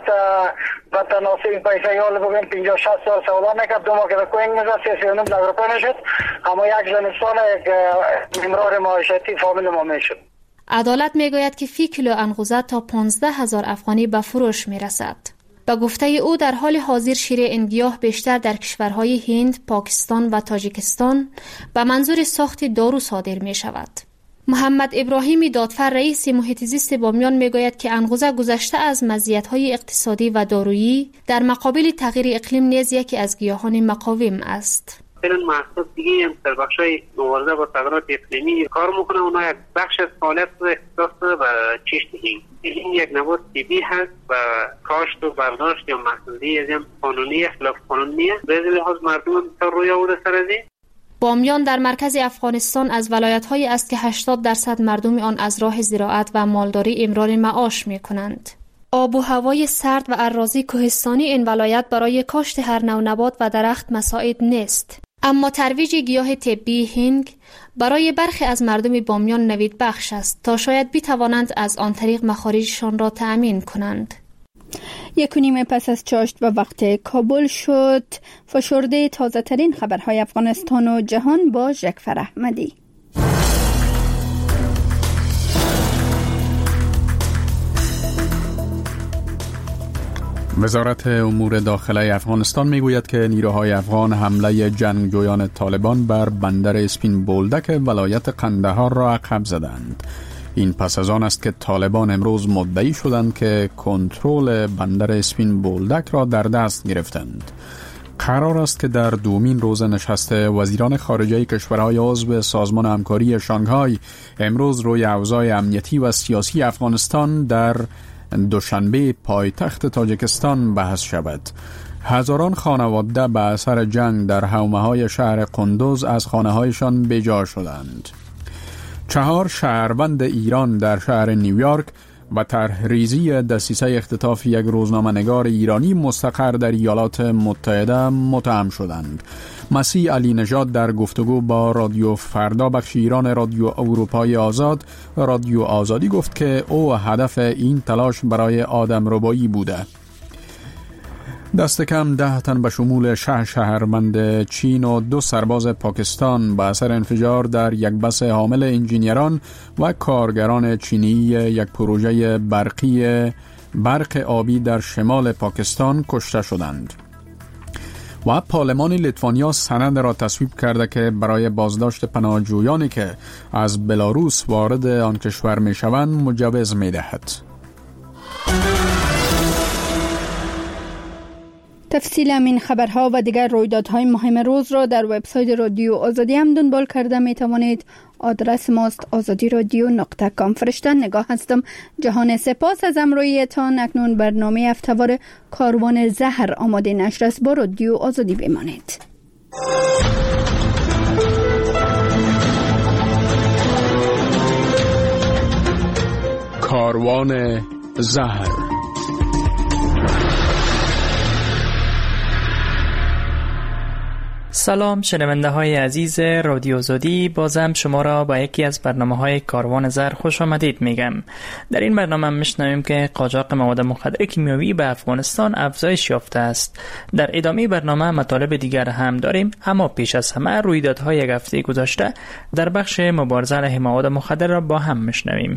Speaker 15: به تناسب این پیسه یال بگیم پنجاه شصت سال سودا میکرد، دو ماه که بکو این میزد سی سی و نیم لگ روپه میشد، اما یک زمستان یک امرار معاشرتی فامیل ما میشد.
Speaker 13: عدالت میگوید که فی کیلو انغوزه تا پانزده هزار افغانی به فروش میرسد. به گفته او در حال حاضر شیره این گیاه بیشتر در کشورهای هند، پاکستان و تاجیکستان به منظور ساخت دارو صادر می شود. محمد ابراهیم دادفر رئیس محیط زیست بامیان میگوید که انقوزه گذشته از مزیت‌های اقتصادی و دارویی در مقابل تغییر اقلیم نیز یکی از گیاهان مقاوم است.
Speaker 16: فعلا محصول دیگه هم در بخشای مبارزه با تغییرات اقلیمی کار میکنه. اونا یک بخش از فعالیت رو اختصاص داده و چشت این این یک نبات طبیعی هست و کاشت و برداشت یا محصولی از این قانونی خلاف قانونیه. به این لحاظ مردم تا روی آورده سر از این.
Speaker 13: بامیان در مرکز افغانستان از ولایت‌هایی است که هشتاد درصد مردم آن از راه زراعت و مالداری امرار معاش می‌کنند. آب و هوای سرد و اراضی کوهستانی این ولایت برای کاشت هر نوع نبات و درخت مساعد نیست. اما ترویج گیاه طبی هینگ برای برخی از مردم بامیان نوید بخش است تا شاید بتوانند از آن طریق مخارجشان را تأمین کنند.
Speaker 2: یک و نیم پس از چاشت و وقت کابل شد. فشرده تازه ترین خبرهای افغانستان و جهان با جعفر احمدی.
Speaker 5: وزارت امور داخله افغانستان میگوید که نیروهای افغان حمله جنگجویان طالبان بر بندر اسپین بولدک ولایت قندهار را عقب زدند. این پس از آن است که طالبان امروز مدعی شدند که کنترل بندر اسپین بولدک را در دست گرفتند. قرار است که در دومین روز نشست وزیران خارجه کشورهای عضو سازمان همکاری شانگهای امروز روی اوضاع امنیتی و سیاسی افغانستان در دوشنبه پایتخت تاجیکستان بحث شود. هزاران خانواده به اثر جنگ در حومه‌های شهر قندوز از خانه‌هایشان بیجا شدند. چهار شهروند ایران در شهر نیویورک و طرحریزی دسیسه اختطاف یک روزنامه‌نگار ایرانی مستقر در ایالات متحده متهم شدند. مسیح علی نژاد در گفتگو با رادیو فردا بخش ایران رادیو اروپای آزاد رادیو آزادی گفت که او هدف این تلاش برای آدمربایی بوده. دست کم ده تن به شمول شه شهروند چین و دو سرباز پاکستان به اثر انفجار در یک بس حامل انجینیران و کارگران چینی یک پروژه برقی برق آبی در شمال پاکستان کشته شدند. و پارلمان لیتوانیا سند را تصویب کرده که برای بازداشت پناهجویانی که از بلاروس وارد آن کشور می شوند مجوز می دهد.
Speaker 2: تفصیل این خبرها و دیگر رویدادهای مهم روز را در وبسایت رادیو آزادی هم دنبال کرده می توانید. آدرس ماست آزادی رادیو نقطه کام. فرشته نگاه هستم. جهان سپاس از امرویتان. اکنون برنامه هفته‌وار کاروان زهر آماده نشر است. با رادیو آزادی بمانید.
Speaker 5: کاروان زهر.
Speaker 17: سلام شنونده های عزیز رادیو آزادی، بازم شما را با یکی از برنامه های کاروان زهر خوش آمدید میگم. در این برنامه میشنویم که قاچاق مواد مخدر کیمیاوی به افغانستان افزایش یافته است. در ادامه برنامه مطالب دیگر هم داریم، اما پیش از همه رویدادهای یک هفته گذشته در بخش مبارزه علیه مواد مخدر را با هم میشنویم.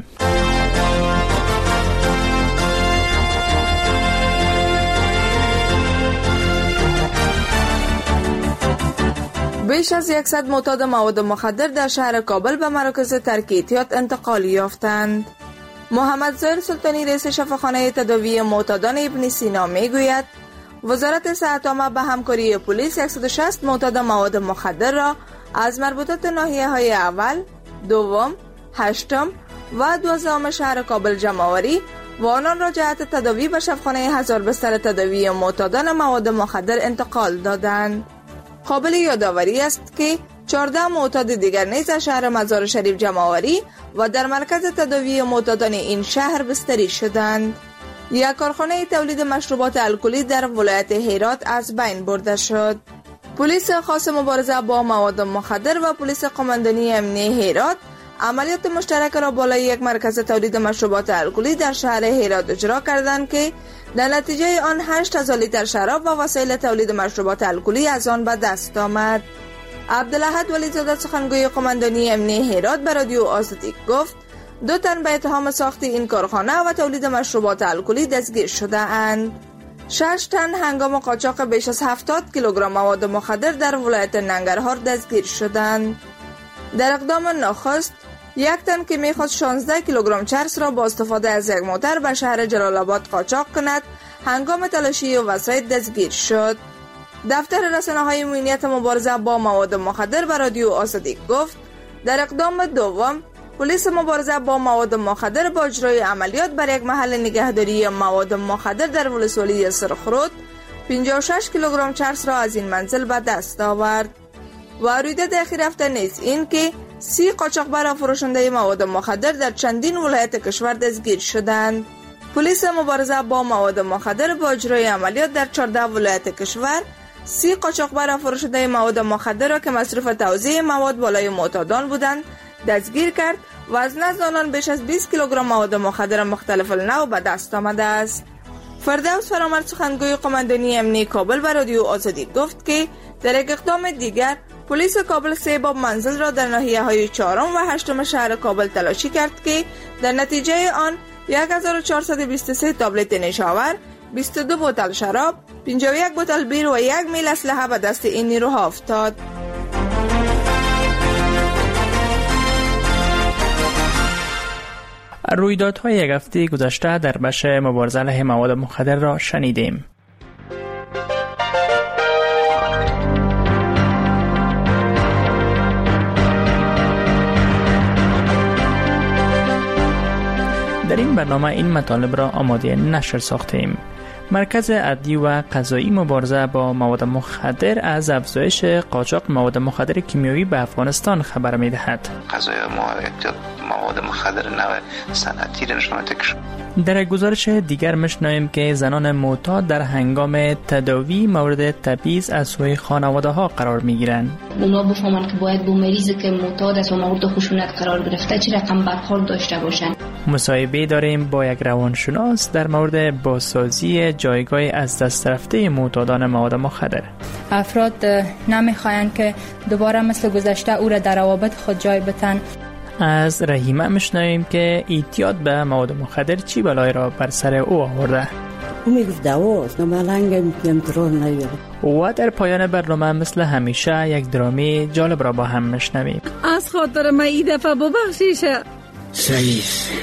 Speaker 18: بیش از صد معتاد مواد مخدر در شهر کابل به مراکز ترک احتیاط انتقال یافتند. محمد زاهر سلطانی رئیس شفاخانه تداوی معتادان ابن سینا میگوید وزارت صحت عامه به همکاری پلیس صد و شصت معتاد مواد مخدر را از مربوطات ناحیه های اول، دوم، هشتم و دوازدهم شهر کابل جمع آوری و آنان را جهت تداوی به شفاخانه هزار بستر تداوی معتادان مواد مخدر انتقال دادند. قابل یادآوری است که چهارده معتاد دیگر نیز از شهر مزار شریف جمع آوری و در مرکز تداوی معتادان این شهر بستری شدند. یک کارخانه تولید مشروبات الکلی در ولایت هرات از بین برده شد. پلیس خاص مبارزه با مواد مخدر و پلیس قماندانی امنیتی هرات عملیات مشترک را بالای یک مرکز تولید مشروبات الکلی در شهر هرات اجرا کردند که در نتیجه آن هشت هزار لیتر شراب و وسایل تولید مشروبات الکلی از آن به دست آمد. عبدالاحد ولیزاده سخنگوی قماندانی امنیتی هرات به رادیو آزادی گفت دو تن به اتهام ساخت این کارخانه و تولید مشروبات الکلی دستگیر شده اند. شش تن هنگام قاچاق بیش از هفتاد کیلوگرم مواد مخدر در ولایت ننگرهار دستگیر شدند. در اقدام نخست یک تن که میخواست شانزده کیلوگرم چرس را با استفاده از یک موتر به شهر جلال آباد قاچاق کند هنگام تلاشی و وسایل دستگیر شد. دفتر رسانه‌های امنیت مبارزه با مواد مخدر به رادیو آزادی گفت در اقدام دوم پلیس مبارزه با مواد مخدر با اجرای عملیات بر یک محل نگهداری مواد مخدر در ولسوالی سرخرود پنجاه و شش کیلوگرم چرس را از این منزل به دست آورد. و رویداد اخیر هفته نیز این که سی قاچاقبر فروشنده مواد مخدر در چندین ولایت کشور دستگیر شدند. پلیس مبارزه با مواد مخدر با اجرای عملیات در چهارده ولایت کشور سی قاچاقبر فروشنده مواد مخدر را که مصرف توزیع مواد بالای معتادان بودند دستگیر کرد و از نزد آنان بیش از بیست کیلوگرم مواد مخدر مختلف النوع به دست آمده است. فردوس فرامرد سخنگوی قماندانی امنیتی کابل به رادیو آزادی گفت که در یک اقدام دیگر پلیس کابل سه باب منزل را در ناحیه‌های چهارم و هشتم شهر کابل تلاشی کرد که در نتیجه آن یک هزار و چهارصد و بیست و سه تابلت نشاور، بیست و دو بوتل شراب، پنجاه و یک بوتل بیر و یک میل اسلحه به دست این نیروها افتاد.
Speaker 17: رویدادهای یک هفته گذشته در بخش مبارزه علیه مواد مخدر را شنیدیم. در این برنامه این مطالب را آماده نشر ساختیم. مرکز عدلی و قضایی مبارزه با مواد مخدر از افزایش قاچاق مواد مخدر کیمیایی به افغانستان خبر می‌دهد.
Speaker 19: قضایی ما مواد مخدر نو صنعتی را نشان می‌دهد.
Speaker 17: در گزارش دیگر می‌شنویم که زنان معتاد در هنگام تداوی مورد تبعیض از سوی خانواده‌ها قرار می‌گیرند.
Speaker 20: اونا بفهمن که باید با مریضی که معتاد است و مورد خشونت قرار گرفته چه رقم برخورد داشته باشند.
Speaker 17: مصاحبه داریم با یک روانشناس در مورد بازسازی جایگاه از دست رفته معتادان مواد مخدر.
Speaker 21: افراد نمیخواین که دوباره مثل گذشته او را در روابط خود جای بتن.
Speaker 17: از رحیمه میشنویم که اعتیاد به مواد مخدر چی بلای را بر سر او آورده.
Speaker 22: او میگفت دواست، نمالنگه میتونیم ترون نیاره.
Speaker 17: و در پایان برنامه مثل همیشه یک درامی جالب را با هم میشنویم.
Speaker 23: از خاطر من این دفعه ببخشیشه.
Speaker 22: صحیح.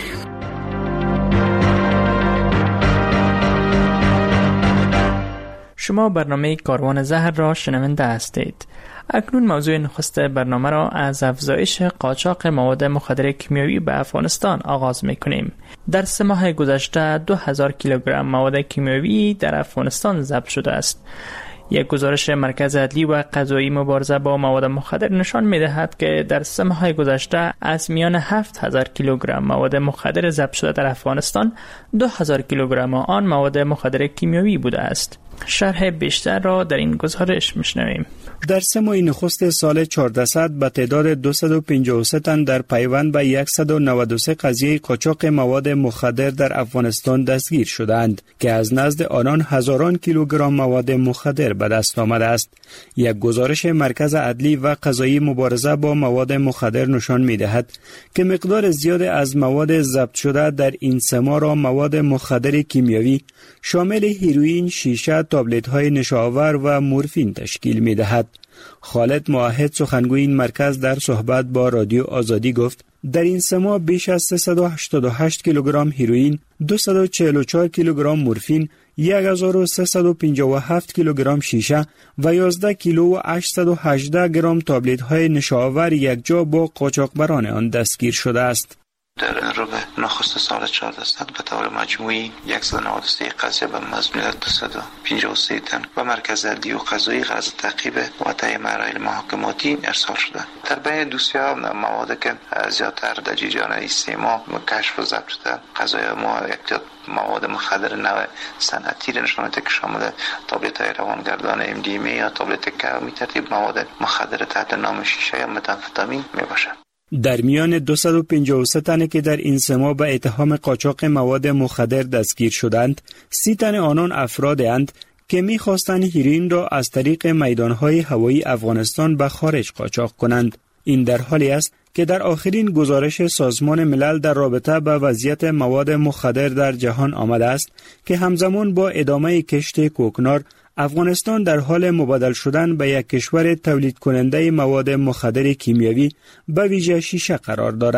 Speaker 17: شما برنامه کاروان زهر را شنونده هستید. اکنون موضوع نخست برنامه را از افزایش قاچاق مواد مخدر کیمیایی به افغانستان آغاز می‌کنیم. در سه ماه گذشته دو هزار کیلوگرم مواد کیمیایی در افغانستان ضبط شده است. یک گزارش مرکز عدلی و قضایی مبارزه با مواد مخدر نشان می‌دهد که در سه ماه گذشته از میان هفت هزار کیلوگرم مواد مخدر ضبط شده در افغانستان دو هزار کیلوگرم آن مواد مخدر کیمیایی بوده است. شرح بیشتر را در این گزارش میشنویم.
Speaker 24: در سه ماه نخست سال چهاردهصد به تعداد دویست و پنجاه و سه تن در پیوند به صد و نود و سه قضیه قاچاق مواد مخدر در افغانستان دستگیر شدند که از نزد آنان هزاران کیلوگرم مواد مخدر به دست آمده است. یک گزارش مرکز عدلی و قضایی مبارزه با مواد مخدر نشان می‌دهد که مقدار زیاد از مواد ضبط شده در این سه ماه را مواد مخدر کیمیایی شامل هیروئین، شیشه، تابلت‌های نشاور و مورفین تشکیل می‌دهد. خالد موحد سخنگوی این مرکز در صحبت با رادیو آزادی گفت در این سه ماه بیش از سیصد و هشتاد و هشت کیلوگرم هیروئین، دویست و چهل و چهار کیلوگرم مورفین، هزار و سیصد و پنجاه و هفت کیلوگرم شیشه و یازده کیلو و هشتصد و هجده گرم تابلت‌های نشاور یکجا با قاچاقبران آن دستگیر شده است.
Speaker 19: در ربع نخست سال چهاردهصد به طور مجموعی صد و نود و سه قضیه به مضمونیت دویست و پنجاه و سه تن و مرکز عدلی و قضایی غرض تعقیب و طی مراحل محاکماتی ارسال شده. در بین دوسی‌ها مواد که زیادتر در جریان سه ماه کشف و ضبط شده قضای ما اعتیاد مواد مخدر نو صنعتی را نشان می‌دهد که شامل تابلت‌های روانگردان ام دی ام ای یا تابلت که می ترتیب مواد مخدر تحت نام شیشه یا متامفتامین میباشد.
Speaker 24: در میان دویست و پنجاه و سه تن که در این سه ماه به اتهام قاچاق مواد مخدر دستگیر شدند، سی تن آنان افرادند که می‌خواستند هیروئین را از طریق میدان‌های هوایی افغانستان به خارج قاچاق کنند. این در حالی است که در آخرین گزارش سازمان ملل در رابطه با وضعیت مواد مخدر در جهان آمده است که همزمان با ادامه کشت کوکنار افغانستان در حال مبادل شدن به یک کشور تولید کننده مواد مخدر کیمیایی به ویژه شیشه قرار دارد.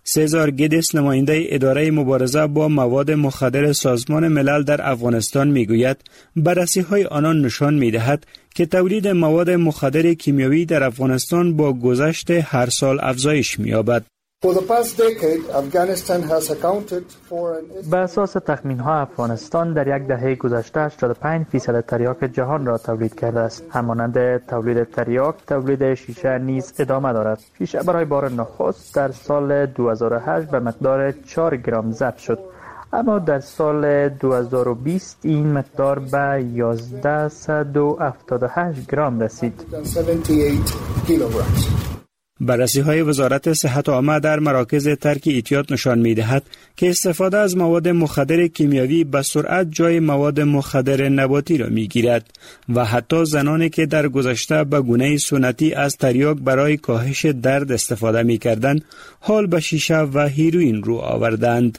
Speaker 24: سزار گیدس نماینده اداره مبارزه با مواد مخدر سازمان ملل در افغانستان میگوید بررسی‌های آنان نشان می‌دهد که تولید مواد مخدر کیمیایی در افغانستان با گذشت هر سال افزایش می‌یابد.
Speaker 17: به اساس تخمین‌ها افغانستان در یک دهه گذشته هشتاد و پنج درصد تریاک جهان را تولید کرده است. همانند تولید تریاک، تولید شیشه نیز ادامه دارد. شیشه برای بار نخست در سال دو هزار و هشت به مقدار چهار گرم ضبط شد، اما در سال دو هزار و بیست این مقدار به یازده و هفتاد و هشت گرم رسید.
Speaker 24: بررسی های وزارت صحت عامه در مراکز ترک اعتیاد نشان می دهد که استفاده از مواد مخدر کیمیایی به سرعت جای مواد مخدر نباتی را می گیرد و حتی زنانی که در گذشته به گونه سنتی از تریاک برای کاهش درد استفاده می کردند حال به شیشه و هیروئین رو آوردند.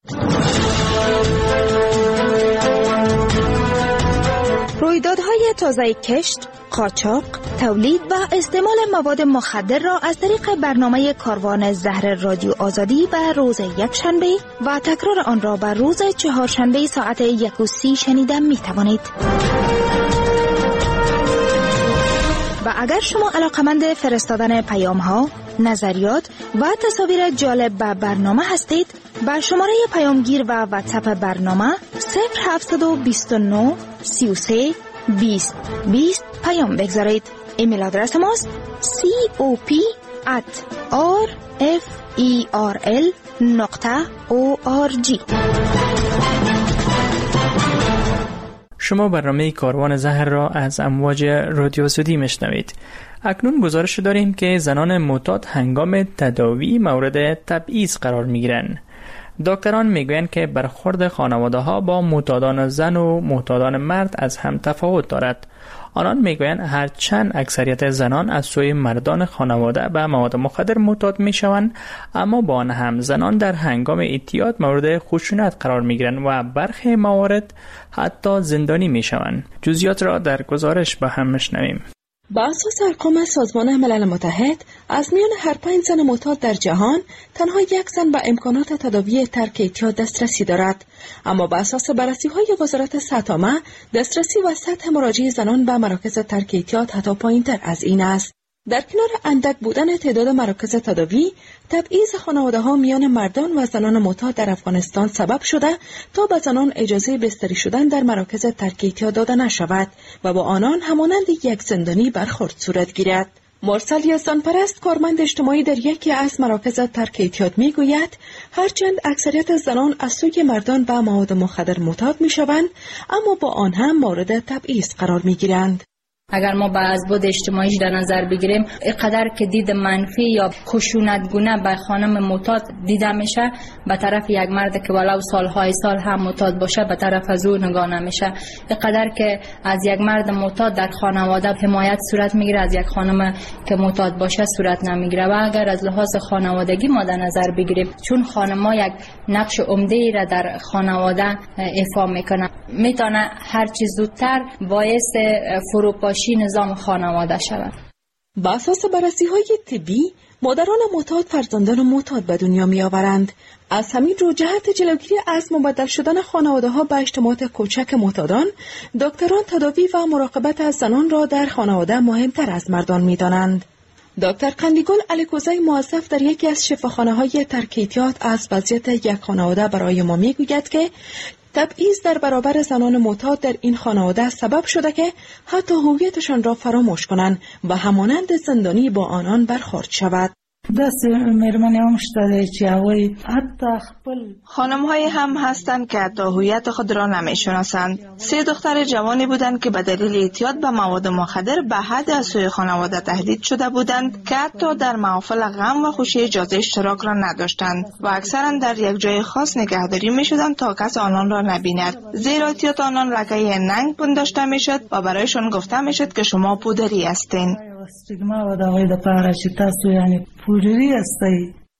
Speaker 1: رویدادهای تازه کشت، قاچاق، تولید و استعمال مواد مخدر را از طریق برنامه کاروان زهر رادیو آزادی به روز یکشنبه و تکرار آن را به روز چهارشنبه ساعت یک و سی شنیده می توانید. و اگر شما علاقمند فرستادن پیام ها، نظریات و تصاویر جالب به برنامه هستید، با شماره پیامگیر و واتساپ برنامه صفر هفت دو نه سی و سه بیست بیست پیام بگذارید. ایمیل آدرس ماست سی او پی ات آر اف ای آر ال نقطه او آر جی.
Speaker 17: شما برنامه کاروان زهر را از امواج رادیو آزادی میشنوید. اکنون گزارش داریم که زنان معتاد هنگام تداوی مورد تبعیض قرار میگیرند. دکتران میگویند که برخورد خانواده‌ها با معتادان زن و معتادان مرد از هم تفاوت دارد. آنان میگویند هرچند اکثریت زنان از سوی مردان خانواده به مواد مخدر معتاد میشوند، اما با آن هم زنان در هنگام اعتیاد مورد خشونت قرار میگیرند و برخی موارد حتی زندانی میشوند. جزئیات را در گزارش با هم میشنویم.
Speaker 3: با اساس ارقام سازمان ملل متحد، از میان هر پنج زن معتاد در جهان تنها یک زن به امکانات تداوی ترک اعتیاد دسترسی دارد. اما با اساس بررسی‌های وزارت صحت عامه، دسترسی و سطح مراجعه زنان به مراکز ترک اعتیاد حتی پایین‌تر از این است. در کنار اندک بودن تعداد مراکز تداوی، تبعیض خانواده‌ها میان مردان و زنان معتاد در افغانستان سبب شده تا به زنان اجازه بستری شدن در مراکز ترک اعتیاد داده نشود و با آنان همانند یک زندانی برخورد صورت گیرد. مرسل یزدانپرست، کارمند اجتماعی در یکی از مراکز ترک اعتیاد میگوید هرچند اکثریت زنان از سوی مردان به مواد مخدر معتاد میشوند، اما با آن هم مورد تبعیض قرار میگیرند.
Speaker 21: اگر ما با ازبود اجتماعیش در نظر بگیریم، اینقدر که دید منفی یا خشونتگونه به خانم معتاد دیده میشه، به طرف یک مرد که ولو سالهای سال هم معتاد باشه به طرف از او نگاه نمیشه. اینقدر که از یک مرد معتاد در خانواده حمایت صورت میگیره، از یک خانم که معتاد باشه صورت نمیگیره. و اگر از لحاظ خانوادگی ما در نظر بگیریم، چون خانم‌ها یک نقش عمده‌ای را در خانواده ایفا میکنه، میتونه هر چیز زودتر باعث فروپاشی نظام خانواده شود.
Speaker 3: با اساس بررسی‌های طبی، مادران معتاد فرزندان معتاد به دنیا می‌آورند. از همین رو جهت جلوگیری از مبدل شدن خانواده‌ها به اجتماعات کوچک معتادان، دکتران تداوی و مراقبت از زنان را در خانواده مهمتر از مردان می‌دانند. دکتر قندیگل علیکوزی موظف در یکی از شفاخانه‌های ترک اعتیاد از وضعیت یک خانواده برای ما می‌گوید که تبعیض در برابر زنان معتاد در این خانواده سبب شده که حتی هویتشان را فراموش کنند و همانند زندانی با آنان برخورد شود.
Speaker 4: دست مردمان هم شده چیوی حتی خپل
Speaker 18: خانم های هم هستند که حتی هویت خود را نمی شناسند. سه دختر جوانی بودند که به دلیل اعتیاد به مواد مخدر به حد از سوی خانواده تهدید شده بودند که حتی در محافل غم و خوشی اجازه اشتراک را نداشتند و اکثرا در یک جای خاص نگهداری می شدند تا کس آنان را نبیند. زیرا اعتیاد آنان لکه ننگ پنداشته می شد و برایشان گفته می شد که شما پودری هستین.
Speaker 4: استیگما و داوی د پاره چې تاسو یعنی پودری هستئ.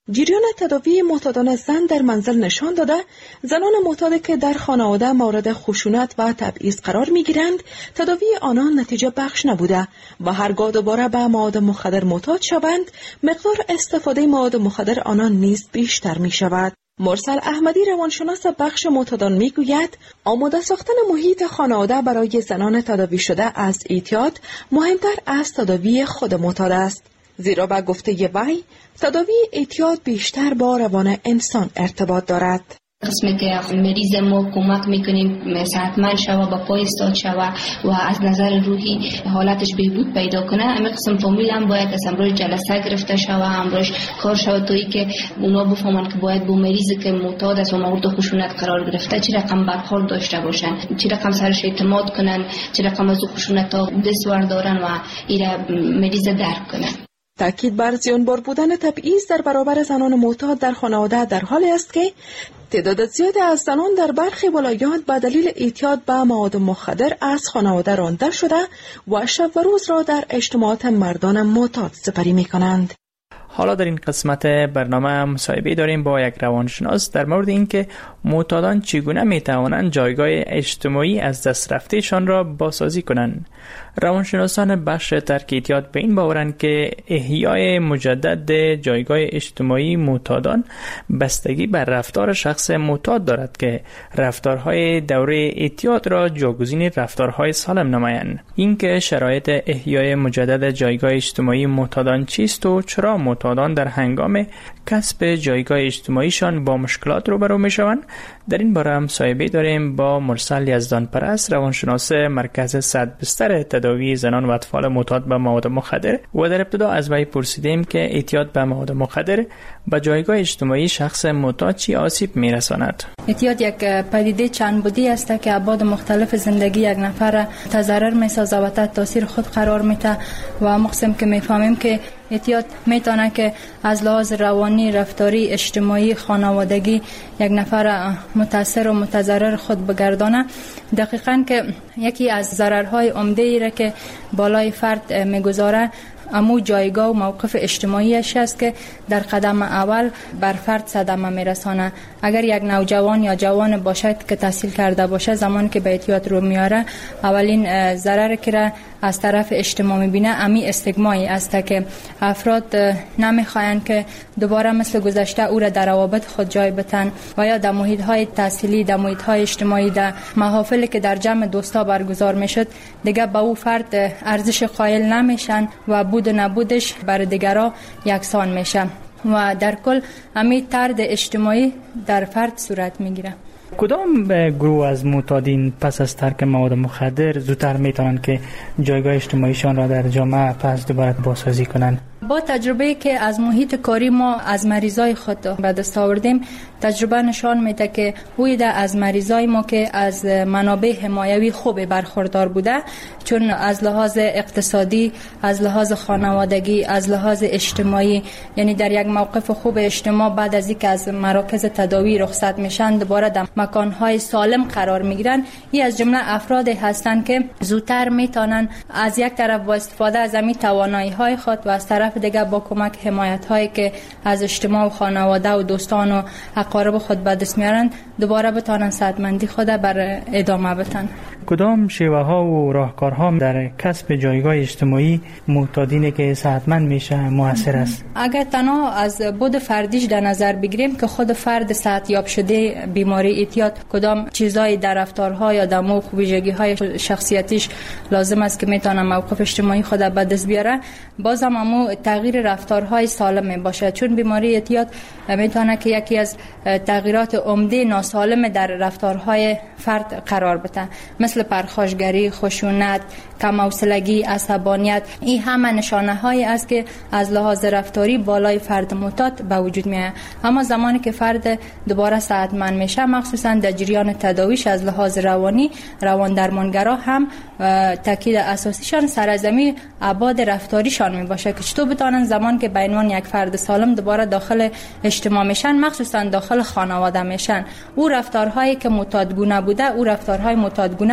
Speaker 3: جریان تداوی معتادان زن در منزل نشان داده زنان معتاد که در خانواده مورد خشونت و تبعیض قرار می‌گیرند تداوی آنان نتیجه بخش نبوده و هرگاه دوباره به مواد مخدر معتاد شوند مقدار استفاده مواد مخدر آنان نیز بیشتر می‌شود. مرسل احمدی روانشناس بخش معتادان میگوید آماده ساختن محیط خانواده برای زنان تداوی شده از اعتیاد مهمتر از تداوی خود معتاد است، زیرا به گفته وی تداوی اعتیاد بیشتر با روان انسان ارتباط دارد.
Speaker 20: قسمی که مریض ما کمک میکنیم صحتمند شوه با پای استاد شوه و از نظر روحی حالتش بهبود پیدا کنه، اما قسم فامیل هم باید از امروز جلسه گرفته شوه، امروز کار شوه تویی که اونا بفهمن که باید با مریضی که معتاد است و مورد خشونت قرار گرفته چه رقم برخورد داشته باشن، چه رقم سرش اعتماد کنن، چه رقم از خشونت ها دست بردارن و ایره مریض درک کنن.
Speaker 3: تأکید بر زیانبار بودن تبعیض در برابر زنان معتاد در خانواده در حالی است که تعداد زیادی از زنان در برخی ولایات به دلیل اعتیاد به مواد مخدر از خانواده رانده شده و شب و روز را در اجتماعات مردان معتاد سپری می کنند.
Speaker 17: حالا در این قسمت برنامه مصاحبه داریم با یک روانشناس در مورد اینکه معتادان چگونه می توانند جایگاه اجتماعی از دست رفتهشان را بازسازی کنند. روانشناسان بخش ترک اعتیاد به این باورند که احیای مجدد جایگاه اجتماعی معتادان بستگی بر رفتار شخص معتاد دارد که رفتارهای دوره اعتیاد را جایگزین رفتارهای سالم نمایند. اینکه شرایط احیای مجدد جایگاه اجتماعی معتادان چیست و چرا معتادان در هنگام کسب جایگاه اجتماعیشان با مشکلات روبرو میشوند، در این باره هم مصاحبه داریم با مرسل یزدانپرست، روانشناس مرکز صد بستر تداوی زنان و اطفال معتاد به مواد مخدر، و در ابتدا از وی پرسیدیم که اعتیاد به مواد مخدر به جایگاه اجتماعی شخص معتاد چی آسیب میرساند؟
Speaker 2: اعتیاد یک پدیده چند بودی است که ابعاد مختلف زندگی یک نفر تضرر میسازه و تحت تاثیر خود قرار میده و مقسم که میفهمیم که اعتیاد میتونه که از لحاظ روانی، رفتاری، اجتماعی، خانوادگی یک نفر متاثر و متضرر خود بگردانه. دقیقاً که یکی از ضررهای عمده ای را که بالای فرد میگذاره امو جایگاه و موقف اجتماعیش است که در قدم اول بر فرد صدمه میرسانه. اگر یک نوجوان یا جوان باشد که تحصیل کرده باشه، زمانی که به اعتیاد رو میاره اولین ضرر که را از طرف اجتماع میبینه امی استگمایی است که افراد نمیخواین که دوباره مثل گذشته او را در روابط خود جای بتن و یا در محیط های تحصیلی، در محیط های اجتماعی، در محافلی که در جمع دوستا برگزار میشد دیگه به او فرد ارزش قائل نمیشن و بود و نبودش بر دیگران یکسان میشه و در کل امی طرد اجتماعی در فرد صورت میگیره.
Speaker 17: کدام گروه از معتادین پس از ترک مواد مخدر زودتر میتونن که جایگاه اجتماعیشان را در جامعه پس دوباره بازسازی کنن؟
Speaker 2: با تجربه که از محیط کاری ما از مریضای خود به دست آوردیم، تجربه نشان میده که بویده از مریضای ما که از منابع حمایوی خوب برخوردار بوده، چون از لحاظ اقتصادی، از لحاظ خانوادگی، از لحاظ اجتماعی، یعنی در یک موقف خوب اجتماع بعد از اینکه از مراکز تداوی رخصت میشن دوباره در مکانهای سالم قرار میگیرن. این از جمله افرادی هستند که زودتر میتونن از یک طرف با استفاده از همین توانایی های خود و از طرف دیگه با کمک حمایت هایی که از اجتماع و خانواده و دوستان و اقارب خود به دست میارن دوباره بتونن صحتمندی خود بر ادامه بتن.
Speaker 17: کدام شیوه ها و راهکارها در کسب جایگاه اجتماعی معتادین که صحتمند میشه موثر است؟
Speaker 2: اگر تنها از بود فردیش در نظر بگیریم که خود فرد صحتیاب شده بیماری اعتیاد کدام چیزایی در رفتارها یا در موقع ویژگی های شخصیتیش لازم است که میتونه موقف اجتماعی خود به دست بیاره، بازم همو تغییر رفتارهای سالم باشه، چون بیماری اعتیاد میتونه که یکی از تغییرات عمده ناسالم در رفتارهای فرد قرار بده، مثل پرخاشگری، خشونت، کم حوصلگی، عصبانیت. این همه نشانه هایی است که از لحاظ رفتاری بالای فرد معتاد به وجود میاد. اما زمانی که فرد دوباره صحتمند میشه، مخصوصا در جریان تداویش از لحاظ روانی، روان درمانگرا هم تاکید اساسیشان سرزمی ابعاد رفتاریشان میباشه که چطور بتونن زمان که به عنوان یک فرد سالم دوباره داخل اجتماع میشن، مخصوصا داخل خانواده میشن، او رفتارهایی که معتادگونه بوده، او رفتارهای معتادگونه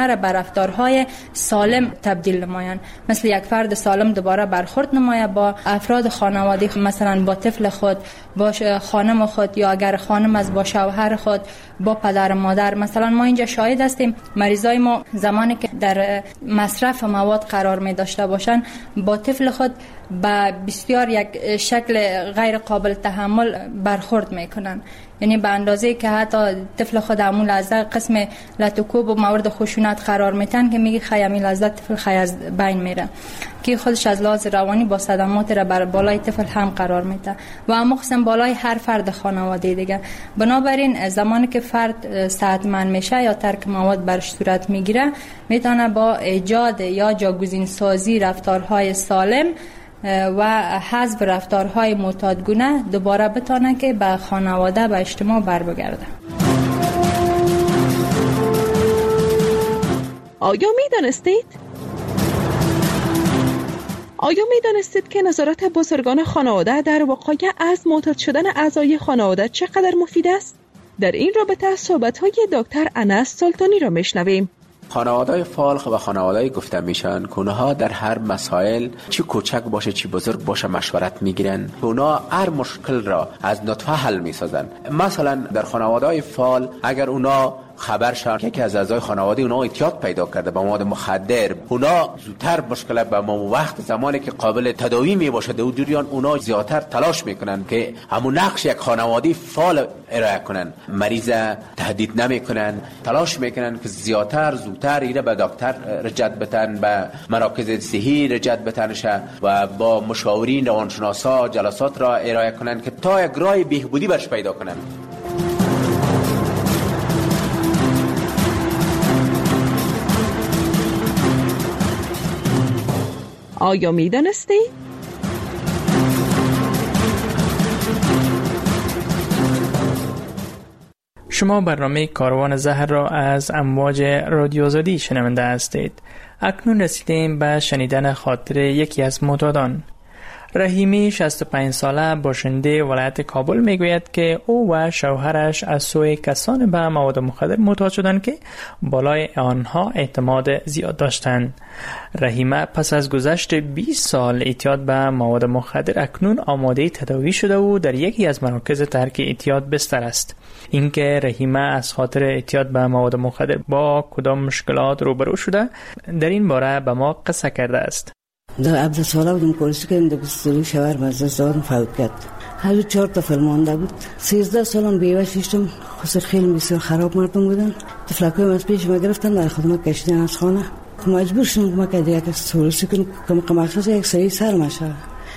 Speaker 21: را به رفتارهای سالم تبدیل نمایند. مثل یک فرد سالم دوباره برخورد نماید با افراد خانواده، مثلا با طفل خود، با خانم خود، یا اگر خانم از با شوهر خود، با پدر مادر. مثلا ما اینجا شاهد هستیم مریضای ما زمانی که در مصرف مواد قرار می داشته باشند با طفل خود با بسیار یک شکل غیر قابل تحمل برخورد میکنن، یعنی به اندازه که حتی طفل خود همون لحظه قسم لطوکوب و مورد خشونت قرار میتن که میگه خیامی لحظه طفل خی از بین میره، که خودش از لحاظ روانی با صدمات را بر بالای طفل هم قرار میده و هم مخصوصا بالای هر فرد خانواده دیگه. بنابراین زمانی که فرد صحتمند میشه یا ترک مواد برش صورت میگیره، میتونه با ایجاد یا جاگزین سازی رفتارهای سالم و حذف رفتارهای معتادگونه دوباره بتونه که به خانواده و اجتماع بر بگرده.
Speaker 3: آیا میدانستید؟ آیا میدانستید که نظارت بزرگان خانواده در وقایع از معتاد شدن اعضای خانواده چقدر مفید است؟ در این رابطه صحبت‌های دکتر انس سلطانی را میشنویم.
Speaker 6: خانواده‌های فالخ و خانواده‌ای گفته میشن که اونها در هر مسائل چی کوچک باشه چی بزرگ باشه مشورت میگیرن، اونا هر مشکل را از نطفه حل میسازن. مثلا در خانواده‌های فال اگر اونا خبر شد که یکی از اعضای خانواده اونا اعتیاد پیدا کرده به مواد مخدر، اونا زودتر مشکل به ما وقت زمانی که قابل تداوی می باشه در جریان اونا زیادتر تلاش میکنن که همون نقش یک خانواده فعال ارائه کنن، مریض تهدید نمیکنن، تلاش میکنن که زیادتر زودتر ایره به دکتر رجعت بتن، به مراکز صحی رجعت بتنشه و با مشاورین روانشناسا جلسات را ارائه کنن که تا یک راه بهبودی برش پیدا کنن.
Speaker 3: آیا می دانستی؟
Speaker 17: شما برنامه کاروان زهر را از امواج رادیو آزادی شنونده هستید. اکنون رسیدیم به شنیدن خاطر یکی از معتادان. رحیمی شصت و پنج ساله باشنده ولایت کابل میگوید که او و شوهرش از سوی کسان به مواد مخدر معتاد شدند که بالای آنها اعتماد زیاد داشتند. رحیمه پس از گذشت بیست سال اعتیاد به مواد مخدر اکنون آماده تداوی شده و در یکی از مراکز ترک اعتیاد بستر است. اینکه رحیمه از خاطر اعتیاد به مواد مخدر با کدام مشکلات روبرو شده در این باره به ما قصه کرده است.
Speaker 22: در عبد ساله بودم کورسی که در بستری شوهر مزدست دادم فوت کرد. هر چهار تا فلمانده بود. سیزده سالم بیوه شیشتم. خسر خیلی بسیار خراب مردم بودن. تفلکوی از پیش ما گرفتن در خدمت کشیدن از خانه. که مجبور شدم که ما که دیگه سورسی کنم که مقامخص یک سری سر مشه.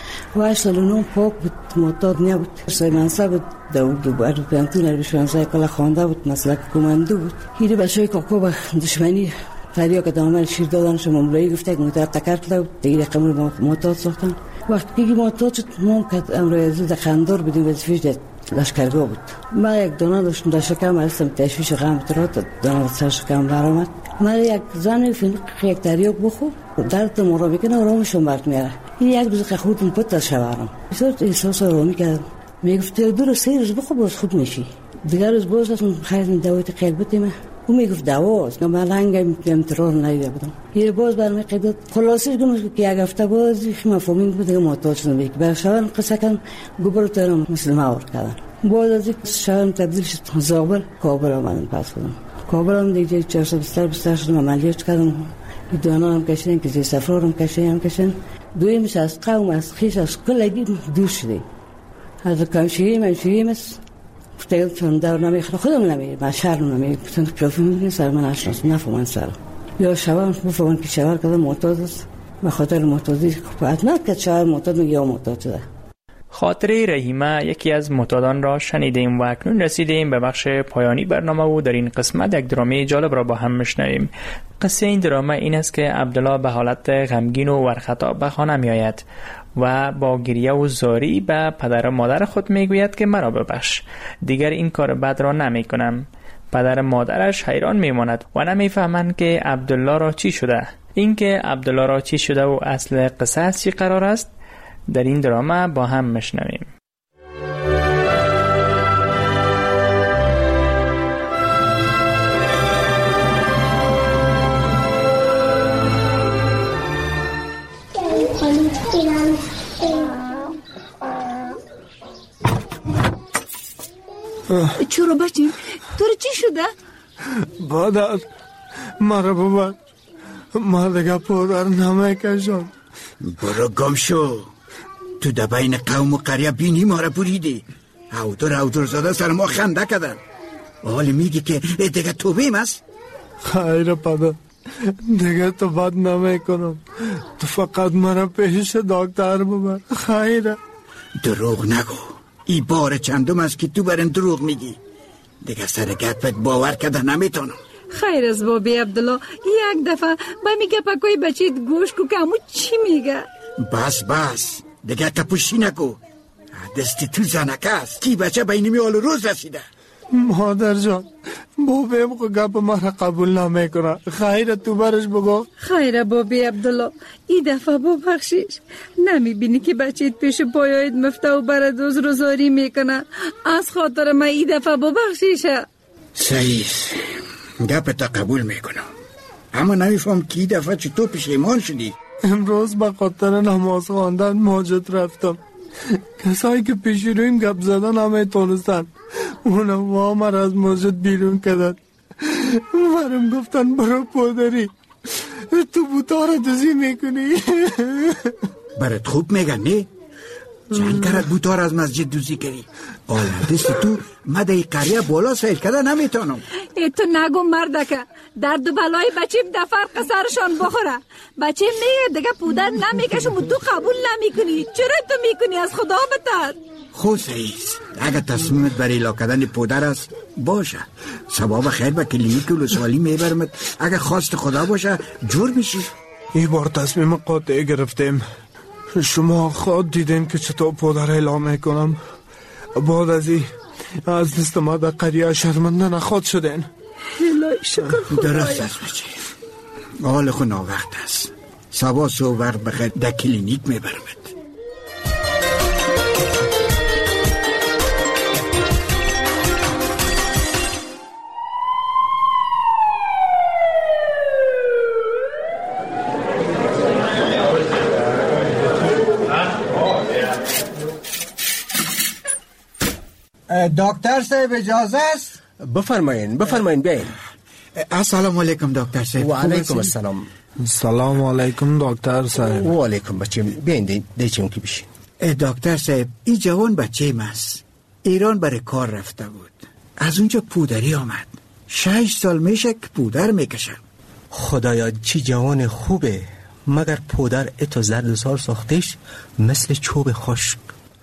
Speaker 22: و هشت سال نوم پاک بود، معتاد نبود. سای منصب بود، داود بود، ارد پنتون ارد شوانزای کلا خانده بود، مسلک کماندو بود. هیری بچه کاکو با دشمنی فریا که دامن شیر دادنش مملایی گفته که متر تکر کرد دیگه قمر معتاد ساختن. وقتی که معتاد شد ممکن امروی زود خندار بدیم وظیفه‌اش در لشکرگاه بود. ما یک دانه داشتم در شکم هستم تشویش غم ترات دانه سر شکم برآمد. من یک زن فینق یک تریاک بخور درد مرا میکنه آرامشون برد میاره. این یک روز که خودم پت از شوهرم بسیار احساس آرامی کردم. میگفت دو روز سه روز بخور باز خوب میشی. دیگر روز باز اصلا خیر دوایت قلب بودیم. او میگفت دواست، من لنگم امترار ندیده بودم. یه باز برمی قیداد خلاصش گفتم که یک هفته باز مفهومی بود که معتاد شدم. یک بر شوهرم قصه کردم گوبر ترم مثل ماور کردن. باز از یک شوهرم تبدیل شد زابل کابل آمدم پس بودم. کابل هم دیگه چهارصد بستر بستر شدم عملیات کردم. دانا هم کشیدن که زی سفرار هم کشیدن هم کشیدن. دویمش از قوم از خیش از کلگی دور شده. از کمشیری منشیری مثل گفتم چون در نمیخوام خودم نمیرم من شهر نمیرم چون کافی میگن سر من آشناس نفهمن سر یا شوان بفهمن که شوهر کدام معتاد است به خاطر معتادی خودت نه که شوهر معتاد یا معتاد شده.
Speaker 17: خاطره رحیمه یکی از معتادان را شنیدیم و اکنون رسیدیم به بخش پایانی برنامه و در این قسمت یک درامه جالب را با هم میشنویم. قصه این درامه این است که عبدالله به حالت غمگین و ورخطا به خانه می آید و با گریه و زاری به پدر و مادر خود میگوید که مرا ببخش، دیگر این کار بد را نمی کنم. پدر و مادرش حیران میماند و نمیفهمند که عبدالله را چی شده. اینکه عبدالله را چی شده و اصل قصه چی قرار است در این درامه با هم میشنویم.
Speaker 23: چرا بچیم؟ تو رو چی شده؟
Speaker 7: بادر مرا ببر، ما دیگه پودر نمیکشم.
Speaker 8: برو گم شو، تو در بین قوم و قریه بینی ما را بریدی. هودر هودر زاده سر ما خنده کردن، حالی میگی که دیگه توبیم است؟
Speaker 7: خیر پدر، دیگه تو بد نمیکنم، تو فقط مرا پیش دکتر ببر. خیره.
Speaker 8: دروغ نگو، ای بار چندم است که تو برن دروغ میگی. دیگه سر گتبت باور کرده نمیتونم.
Speaker 23: خیر از بابی عبدالله، یک دفعه با میگه پاکوی بچیت گوش کو که همون چی میگه.
Speaker 8: بس بس دیگه تپوشی نکو، دستی تو زنکه است. کی بچه بینمی آل روز رسیده.
Speaker 7: مادر جان بابیم خو گپ مرا قبول نمیکنه، خیره تو برش بگو.
Speaker 23: خیره بابی عبدالله، ای دفعه ببخشیش. نمیبینی که بچیت پیش پایایت مفته و برد روز روزاری میکنه؟ از خاطر من ای دفعه ببخشیشه.
Speaker 8: صحیح، گپ تا قبول میکنم، اما نمیفهم که ای دفعه چطور پشیمان شدی.
Speaker 7: امروز به خاطر نماز خواندن مسجد رفتم، کسایی که پیش رویم گپ زدن همه تونستن، اونم وامر از مسجد بیرون کردن. برم گفتن برو پودری، تو بوتا را دوزی میکنی.
Speaker 8: برات خوب میگن نه؟ چند کرد بوتا را از مسجد دوزی کردی؟ آلا دست تو مده قریه بالا سیل کرده نمیتونم.
Speaker 23: ای تو نگو مردکه، درد و بلای بچیم در فرق سرشان بخوره. بچه میگه دیگه پودر نمیکشم و تو قبول نمیکنی. چرا تو میکنی؟ از خدا بتر.
Speaker 8: خود سعیز، اگر تصمیمت برای لا کردن پودر است باشه، ثواب خیر به کلینیک ولسوالی میبرمت. اگر خواست خدا باشه جور میشی.
Speaker 7: این بار تصمیم قاطع گرفتیم. شما خود دیدین که چطور پودر اعلام میکنم. بعد از این از دست ما در قریه شرمنده نخواد شدین.
Speaker 23: الهی شکر خدایا.
Speaker 8: درست است بچه، حال خود ناوقت است. سبا سو وقت بخیر در کلینیک میبرمت. دکتر صاحب اجازه است؟
Speaker 9: بفرمایین بفرمایین بیاین.
Speaker 8: السلام علیکم دکتر صاحب.
Speaker 9: و علیکم السلام.
Speaker 7: سلام علیکم دکتر صاحب.
Speaker 9: و علیکم بچه، بیاین دیچون که بشین.
Speaker 8: دکتر صاحب این جوان بچه ماست، ایران برای کار رفته بود، از اونجا پودری آمد. شش سال میشه که پودر میکشه.
Speaker 9: خدایا چی جوان خوبه، مگر پودر اتو زرد سال ساختش مثل چوب خشک.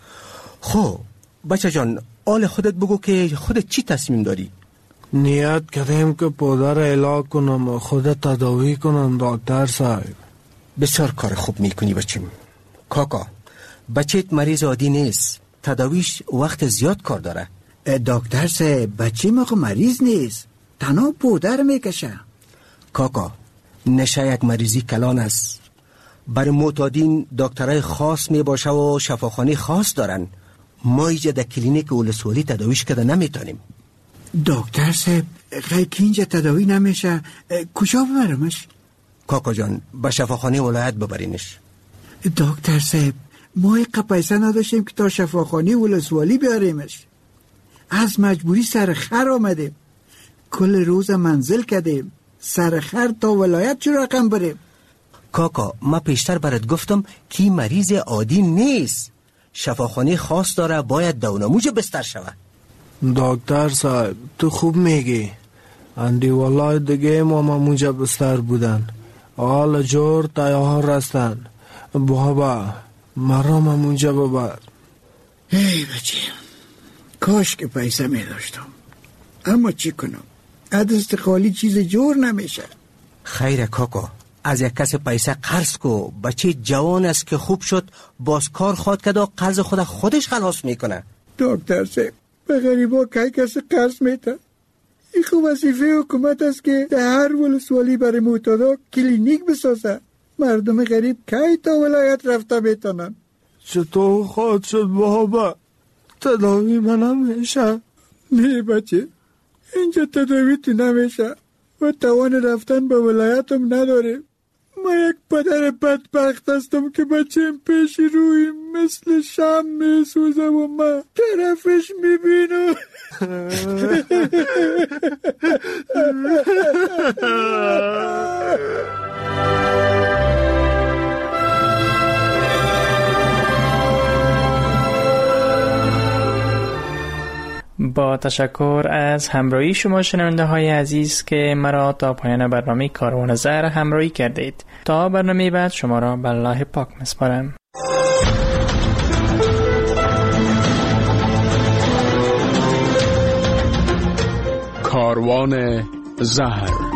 Speaker 9: خب بچه جان، آل خودت بگو که خودت چی تصمیم داری؟
Speaker 7: نیت کردیم که پودر علاج کنم و خودت تداوی کنم دکتر صاحب.
Speaker 9: بسیار کار خوب میکنی بچیم. کاکا بچهت مریض عادی نیست، تداویش وقت زیاد کار داره.
Speaker 8: دکتر صاحب بچه ما مریض نیست، تنها پودر میکشه.
Speaker 9: کاکا نشه یک مریضی کلان است، برای معتادین دکترای خاص میباشه و شفاخانه خاص دارن. ما اینجا در کلینیک ولسوالی تداویش کرده نمیتونیم.
Speaker 8: دکتر صاحب خیلی اینجا تداوی نمیشه، کجا ببرمش؟
Speaker 9: کاکا جان به شفاخانه ولایت ببرینش.
Speaker 8: دکتر صاحب ما ایقا پیسه نداشتیم که تا شفاخانه ولسوالی بیاریمش، از مجبوری سرخر آمدیم، کل روز منزل کردیم، سرخر تا ولایت چه رقم بریم؟
Speaker 9: کاکا ما پیشتر برات گفتم که مریض عادی نیست، شفاخانه خاص داره، باید دونموج بستر شود.
Speaker 7: دکتر صاحب تو خوب میگی، اندی والله دیگه ما مموجه بستر بودن، حال جور تیار هستن. بابا مرا مموجه ببر.
Speaker 8: ای بچه، کاش که پیسه می داشتم، اما چی کنم، عدست خالی چیز جور نمیشه.
Speaker 9: خیره کاکا، از یک کس پیسه قرض کو، بچه جوان است که خوب شد باز کار خواد کد و قرض خود خودش خلاص میکنه.
Speaker 8: دکتر صاحب به غریبا کی کسی قرض میده؟ این خوب وظیفه حکومت است که در هر ولسوالی برای معتادا کلینیک بسازه. مردم غریب کی تا ولایت رفته میتونن؟
Speaker 7: چطور خواهد شد بابا؟ تداوی من نمیشه.
Speaker 8: نه بچه، اینجا تداوی تو نمیشه و توان رفتن به ولایتم نداره. ما یک پدر بدبخت هستم که بچه‌م پیش روی مثل شم میسوزه و من طرفش میبینم.
Speaker 17: با تشکر از همراهی شما شنونده های عزیز که مرا تا پایان برنامه کاروان زهر همراهی کردید. تا برنامه بعد شما را به الله پاک میسپارم.
Speaker 5: کاروان زهر